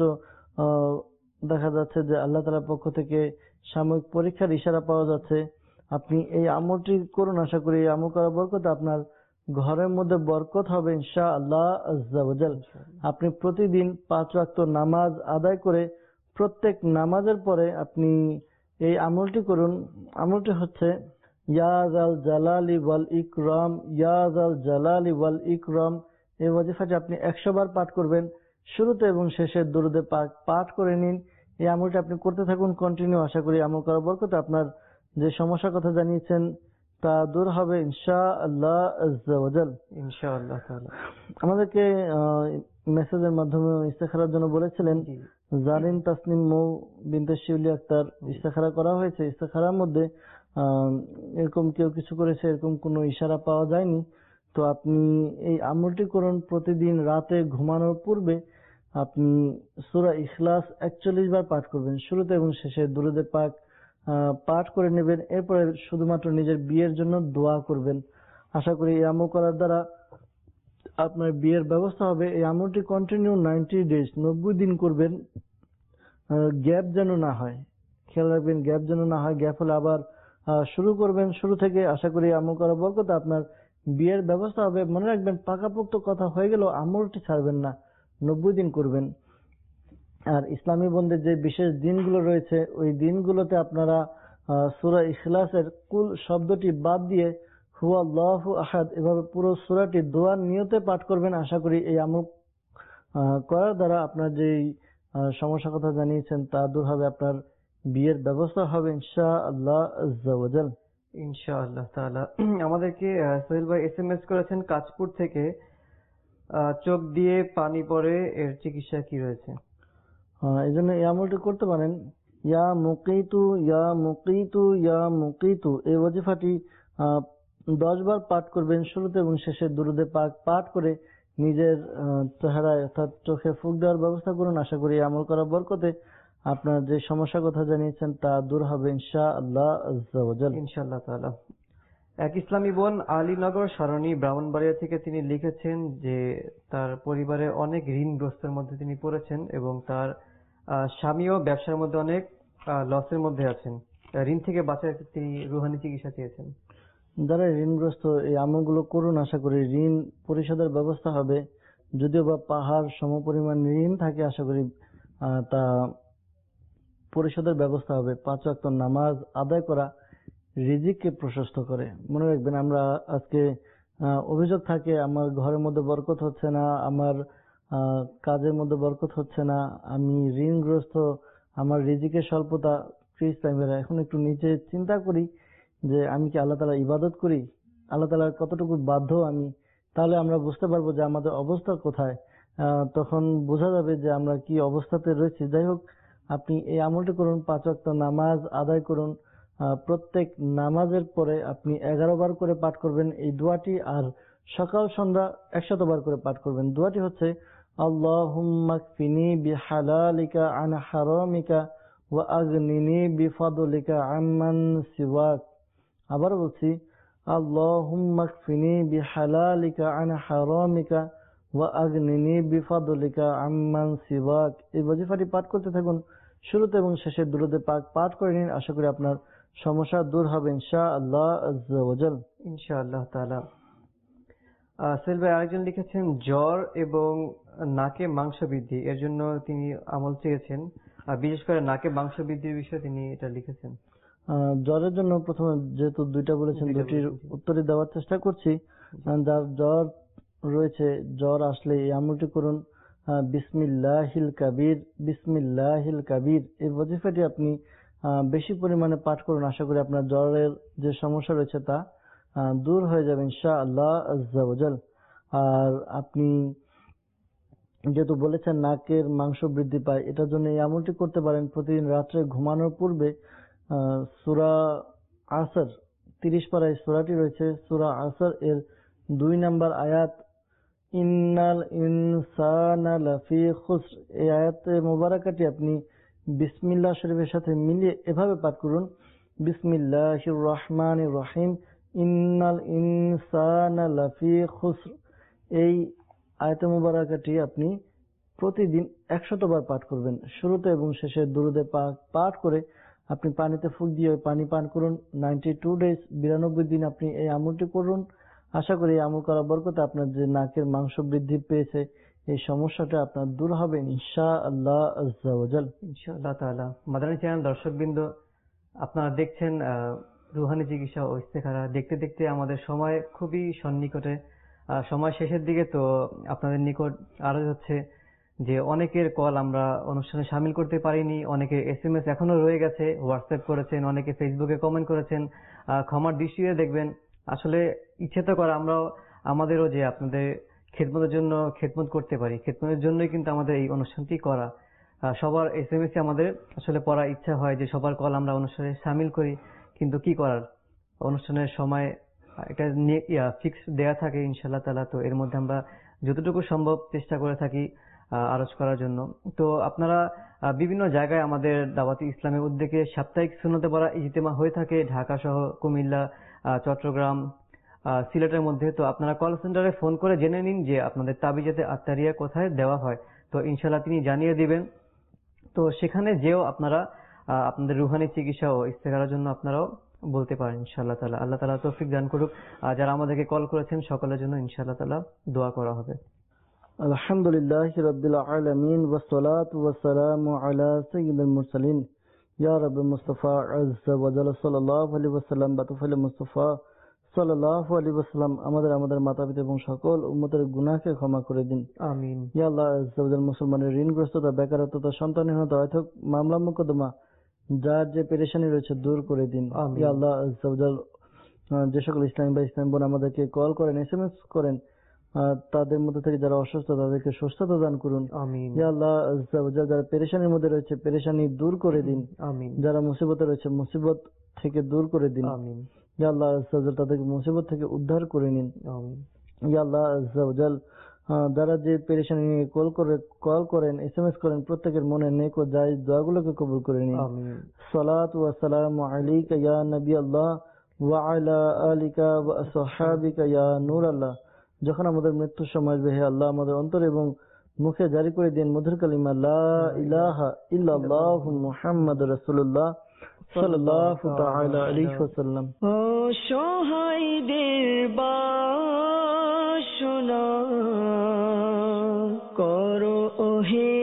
দেখা যাচ্ছে যে আল্লাহ তাআলার পক্ষ থেকে সাময়িক পরীক্ষার ইশারা পাওয়া যাচ্ছে। আপনি এই আমলটি করুন, আশা করি এই আমল করার বরকতে আপনার ঘরের মধ্যে বরকত হবে ইনশাআল্লাহ আজ্জা ওয়া জাল। আপনি প্রতিদিন পাঁচ ওয়াক্ত নামাজ আদায় করে প্রত্যেক নামাজের পরে আপনি এই আমলটি করুন। আমলটি হচ্ছে ইয়া যাল জালালি ওয়াল ইকরাম, ইয়া যাল জালালি ওয়াল ইকরাম। এই ওয়াজিফাটি আপনি একশো বার পাঠ করবেন। শুরুতে এবং শেষে দুরুদে পাক পাঠ করে নিন। এই আমলটি আপনি করতে থাকুন কন্টিনিউ। আশা করি আমল করার বরকতে আপনার যে সমস্যার কথা জানিয়েছেন তা দূর হবে ইনশাআল্লাহ আজ্জা ওয়া জাল। ইনশাআল্লাহ তাআলা। আমাদেরকে মেসেজের মাধ্যমে ইস্তেখারার জন্য বলেছিলেন জারিন তাসনিম মৌ বিনতে শিউলি আক্তার। ইস্তেখারা করা হয়েছে, ইস্তেখারার মধ্যে এরকম কেউ কিছু করেছে এরকম কোনো ইশারা পাওয়া যায়নি। তো আপনি এই আমলটি করুন, প্রতিদিন রাতে ঘুমানোর পূর্বে আপনি সূরা ইখলাস একচল্লিশ বার পাঠ করবেন। শুরুতে এবং শেষে দুরুদে পাক পাঠ করে নেবেন। এরপরে শুধুমাত্র নিজের বিয়ের জন্য দোয়া করবেন। আশা করি এই আমল করার দ্বারা আপনার বিয়ের ব্যবস্থা হবে। এই আমলটি কন্টিনিউ নাইনটি ডেজ নব্বই দিন করবেন, গ্যাপ যেন না হয়, খেয়াল রাখবেন গ্যাপ যেন না হয়। গ্যাপ হলে আবার শুরু করবেন শুরু থেকে। আশা করি আমল করার বরকতে আপনার বিয়ের ব্যবস্থা হবে। মনে রাখবেন পাকাপোক্ত কথা হয়ে গেল আমলটি ছাড়বেন না, নব্বই দিন করবেন। আর ইসলামী বন্ধের যে বিশেষ দিনগুলো রয়েছে ওই দিনগুলোতে আপনারা সূরা ইখলাসের কুল শব্দটি বাদ দিয়ে হুয়াল্লাহু আহাদ এভাবে পুরো সূরাটি দোয়ার নিয়তে পাঠ করবেন। আশা করি এই আমল করার দ্বারা আপনার যে সমস্যার কথা জানিয়েছেন তা দূর হবে, আপনার বিয়ের ব্যবস্থা হবে ইনশাআল্লাহ আজ্জা ওয়া জাল। ইনশাআল্লাহ তাআলা। আমাদেরকে সোহেল ভাই এসএমএস করেছেন কাঁচপুর থেকে, চোখ দিয়ে পানি পড়ে, এর চিকিৎসা কি রয়েছে? এই জন্য এই আমলটি করতে পারেন। ইয়া মুকিতু ইয়া মুকিতু ইয়া মুকিতু এই ওয়াজিফাটি দশ বার পাঠ করবেন। শুরুতে এবং শেষে দুরুদে পাক পাঠ করে নিজের চেহারায় অর্থাৎ চোখে ফুঁক দেওয়ার ব্যবস্থা করুন। আশা করি আমল করার বরকতে আপনার যে সমস্যার কথা জানিয়েছেন তা দূর হবে ইনশাআল্লাহ আজ্জা ওয়া জাল। ইনশাআল্লাহ তাআলা। এক ইসলামী বোন আলীনগর সরণি ব্রাহ্মণবাড়িয়া থেকে তিনি লিখেছেন যে তার পরিবারে অনেক ঋণগ্রস্তের মধ্যে তিনি পড়েছেন এবং তার স্বামীও ব্যবসার মধ্যে অনেক লসের মধ্যে আছেন। ঋণ থেকে বাঁচার তিনি রুহানি চিকিৎসা চেয়েছেন। যারা ঋণগ্রস্ত এই আমলগুলো করুন, আশা করি ঋণ পরিশোধের ব্যবস্থা হবে। যদিও বা পাহাড় সমপরিমাণ ঋণ থাকে, আশা করি তা পরিশোধের ব্যবস্থা হবে। পাঁচ ওয়াক্ত নামাজ আদায় করা রিজিককে প্রশস্ত করে। মনে রাখবেন, আমরা আজকে অভিযোগ থাকে আমার ঘরের মধ্যে বরকত হচ্ছে না, আমার কাজের মধ্যে বরকত হচ্ছে না, আমি ঋণগ্রস্ত, আমার রিজিকের স্বল্পতা। প্লিজ ভাইরা, এখন একটু নিচে চিন্তা করি যে আমি কি আল্লাহ তাআলার ইবাদত করি, আল্লাহ তাআলার কতটুকু বাধ্য আমি, তাহলে আমরা বুঝতে পারবো যে আমাদের অবস্থা কোথায়। তখন বোঝা যাবে যে আমরা কি অবস্থাতে রয়েছি। যাই হোক, আপনি এই আমলটি করুন, পাঁচ ওয়াক্ত নামাজ আদায় করুন। প্রত্যেক নামাজের পরে আপনি এগারো বার করে পাঠ করবেন এই দোয়াটি, আর সকাল সন্ধ্যা একশত বার করে পাঠ করবেন। দোয়াটি হচ্ছে আল্লাহুম্মা কফিনি বিহালালিকা আন হারামিকা ওয়া আগনিনি বিফাদলিকা আম্মান সিওয়াক। আবার বলছি, আল্লাহুম্মা কফিনি বিহালালিকা আন হারামিকা ওয়া আগনিনি বিফাদলিকা আম্মান সিওয়াক। এই ওয়াজিফাটি পাঠ করতে থাকুন, শুরুতে এবং শেষে দুরূদে পাক পাঠ করে নিন। আশা করি আপনার সমস্যা দূর হবে ইনশাআল্লাহ আজ্জা ওয়া জাল। ইনশাআল্লাহ তাআলা। সোহেল ভাই আরেকজন লিখেছেন জ্বর এবং নাকে মাংস বৃদ্ধি, এর জন্য তিনি আমল চেয়েছেন। বিশেষ করে নাকে মাংস বৃদ্ধির বিষয়ে তিনি এটা লিখেছেন। জ্বরের জন্য প্রথমে যেহেতু দুইটা বলেছেন, দুটির উত্তরই দেওয়ার চেষ্টা করছি। যার জ্বর রয়েছে, জ্বর আসলে এই আমলটি করুন, বিসমিল্লাহিল কাবীর, বিসমিল্লাহিল কাবীর। এই ওয়াজিফাটি আপনি বেশি পরিমাণে পাঠ করুন। আশা করি আপনার জ্বরের যে সমস্যা রয়েছে তা দূর হয়ে যাবে ইনশাআল্লাহ আজ্জা ওয়া জাল। আর আপনি যেহেতু বলেছেন নাকের মাংস বৃদ্ধি পায়, এটার জন্য এই আমলটি করতে পারেন। প্রতিদিন রাত্রে ঘুমানোর পূর্বে সূরা আসর, তিরিশ পারায় সূরাটি রয়েছে, সূরা আসর এর দুই নাম্বার আয়াত, ইন্নাল ইনসানা লাফি খুসর, এই আয়াতে মুবারাকাটি আপনি বিসমিল্লাহ শরীফের সাথে মিলিয়ে এভাবে পাঠ করুন, বিসমিল্লাহির রহমানির রহিম, ইন্নাল ইনসানা লাফি খুসর। এই আয়াতে মুবারাকাটি আপনি প্রতিদিন একশত বার পাঠ করবেন। শুরুতে এবং শেষে দুরূদে পাক পাঠ করে আপনি পানিতে ফুঁক দিয়ে পানি পান করুন। নাইনটি টু ডেজ, বিরানব্বই দিন আপনি এই আমলটি করুন। আশা করি আমল করা বরকতে আপনার যে নাকের মাংস বৃদ্ধি পেয়েছে এই সমস্যাটা আপনার দূর হবে ইনশাআল্লাহ আজ্জা ওয়া জাল। ইনশাআল্লাহ তাআলা। মাদানী চ্যানেল দর্শকবৃন্দ, আপনারা দেখছেন রুহানি চিকিৎসা ও ইস্তেখারা। দেখতে দেখতে আমাদের সময় খুবই সন্নিকটে, সময় শেষের দিকে। তো আপনাদের নিকট আরো হচ্ছে যে অনেকের কল আমরা অনুষ্ঠানে সামিল করতে পারিনি, অনেকে এস এম এস এখনো রয়ে গেছে, হোয়াটসঅ্যাপ করেছেন, অনেকে ফেসবুকে কমেন্ট করেছেন। ক্ষমার দৃষ্টিতে দেখবেন, আসলে ইচ্ছে তো করে আমরাও আমাদেরও যে আপনাদের খেদমতের জন্য খেদমত করতে পারি, খেদমতের জন্যই কিন্তু আমাদের এই অনুষ্ঠানটি করা। সবার এস এম এস আমাদের আসলে পড়ার ইচ্ছা হয় যে সবার কল আমরা অনুষ্ঠানে সামিল করি, কিন্তু কি করার, অনুষ্ঠানের সময় এটা ফিক্স দেয়া থাকে ইনশাআল্লাহ তাআলা। তো এর মধ্যে আমরা যতটুকু সম্ভব চেষ্টা করে থাকি আরজ করার জন্য। তো আপনারা বিভিন্ন জায়গায় আমাদের দাওয়াতি ইসলামের উদ্যোগে সাপ্তাহিক সুন্নতে পড়া ইজতেমা হয়ে থাকে, ঢাকা সহ কুমিল্লা, চট্টগ্রাম, সিলেটের মধ্যে। তো আপনারা কল সেন্টারে ফোন করে জেনে নিন যে আপনাদের তাবিজাতে আত্তারিয়া কোথায় দেওয়া হয়। তো ইনশাআল্লাহ তিনি জানিয়ে দিবেন। তো সেখানে যেও আপনারা আপনাদের রুহানি চিকিৎসা ও ইস্তেখারার জন্য আপনারাও বলতে পারেন ইনশাআল্লাহ তাআলা। আল্লাহ তাআলা তৌফিক দান করুক। যারা আমাদেরকে কল করেছেন সকলের জন্য ইনশাআল্লাহ তাআলা দোয়া করা হবে। আলহামদুলিল্লাহি রাব্বিল আলামিন ওয়াস সালাতু ওয়াস সালামু আলা সাইয়্যিদিল মুরসালিন ইয়া রাব্বি মুস্তাফা আযজা ওয়া জাল্লা সাল্লাল্লাহু আলাইহি ওয়াসাল্লাম বাতুফাল মুস্তাফা সাল্লাল্লাহু আলাইহি ওয়াসাল্লাম আমাদের আমাদের মাতা-পিতা এবং সকল উম্মতের গুনাহকে ক্ষমা করে দিন, আমিন। ইয়া আল্লাহ আযজা ওয়া জাল্লা মুসলমানের ঋণগ্রস্ততা, বেকারত্বতা, সন্তানহীনতা, অর্থাৎ মামলা মোকদ্দমা যার যে পেরেশানি রয়েছে দূর করে দিন, ইয়া আল্লাহ আযজা ওয়া জাল্লা। যে সকল ইসলামী বা ইসলাম বোন আমাদেরকে কল করেন, এস এম এস করেন, তাদের মধ্যে থেকে যারা অসুস্থ তাদেরকে সুস্থতা দান করুন, আমিন। ইয়া আল্লাহ আযজা ওয়া জাল্লা। যারা পেরেশানির মধ্যে রয়েছে পেরেশানি দূর করে দিন, আমিন। যারা মুসিবতে রয়েছে মুসিবত থেকে দূর করে দিন, আমিন। ইয়া আল্লাহ আযজা ওয়া জাল্লা তাদেরকে মুসিবত থেকে উদ্ধার করে নিন, আমিন। ইয়া আল্লাহ আযজা ওয়া জাল্লা। যারা যে পেরেশানি নিয়ে কল করে কল করেন, এস এম এস করেন, প্রত্যেকের মনে নেক ও জায়েজ দোয়াগুলোকে কবুল করে নিন, আমিন। সালাতু ওয়া সালামু আলাইকা ইয়া নবী আল্লাহ ওয়া আলা আলিকা ওয়া আসহাবিকা ইয়া নূর আল্লাহ। যখন আমাদের মৃত্যুর সময় আসবে, হে আল্লাহ আমাদের অন্তর এবং মুখে জারি করে দিন মধুর কালিমা লা ইলাহা ইল্লাল্লাহু মুহাম্মাদুর রাসূলুল্লাহ সাল্লাল্লাহু তাআলা আলাইহি ওয়াসাল্লাম। ও সহায়দের বাসনা করো ওহে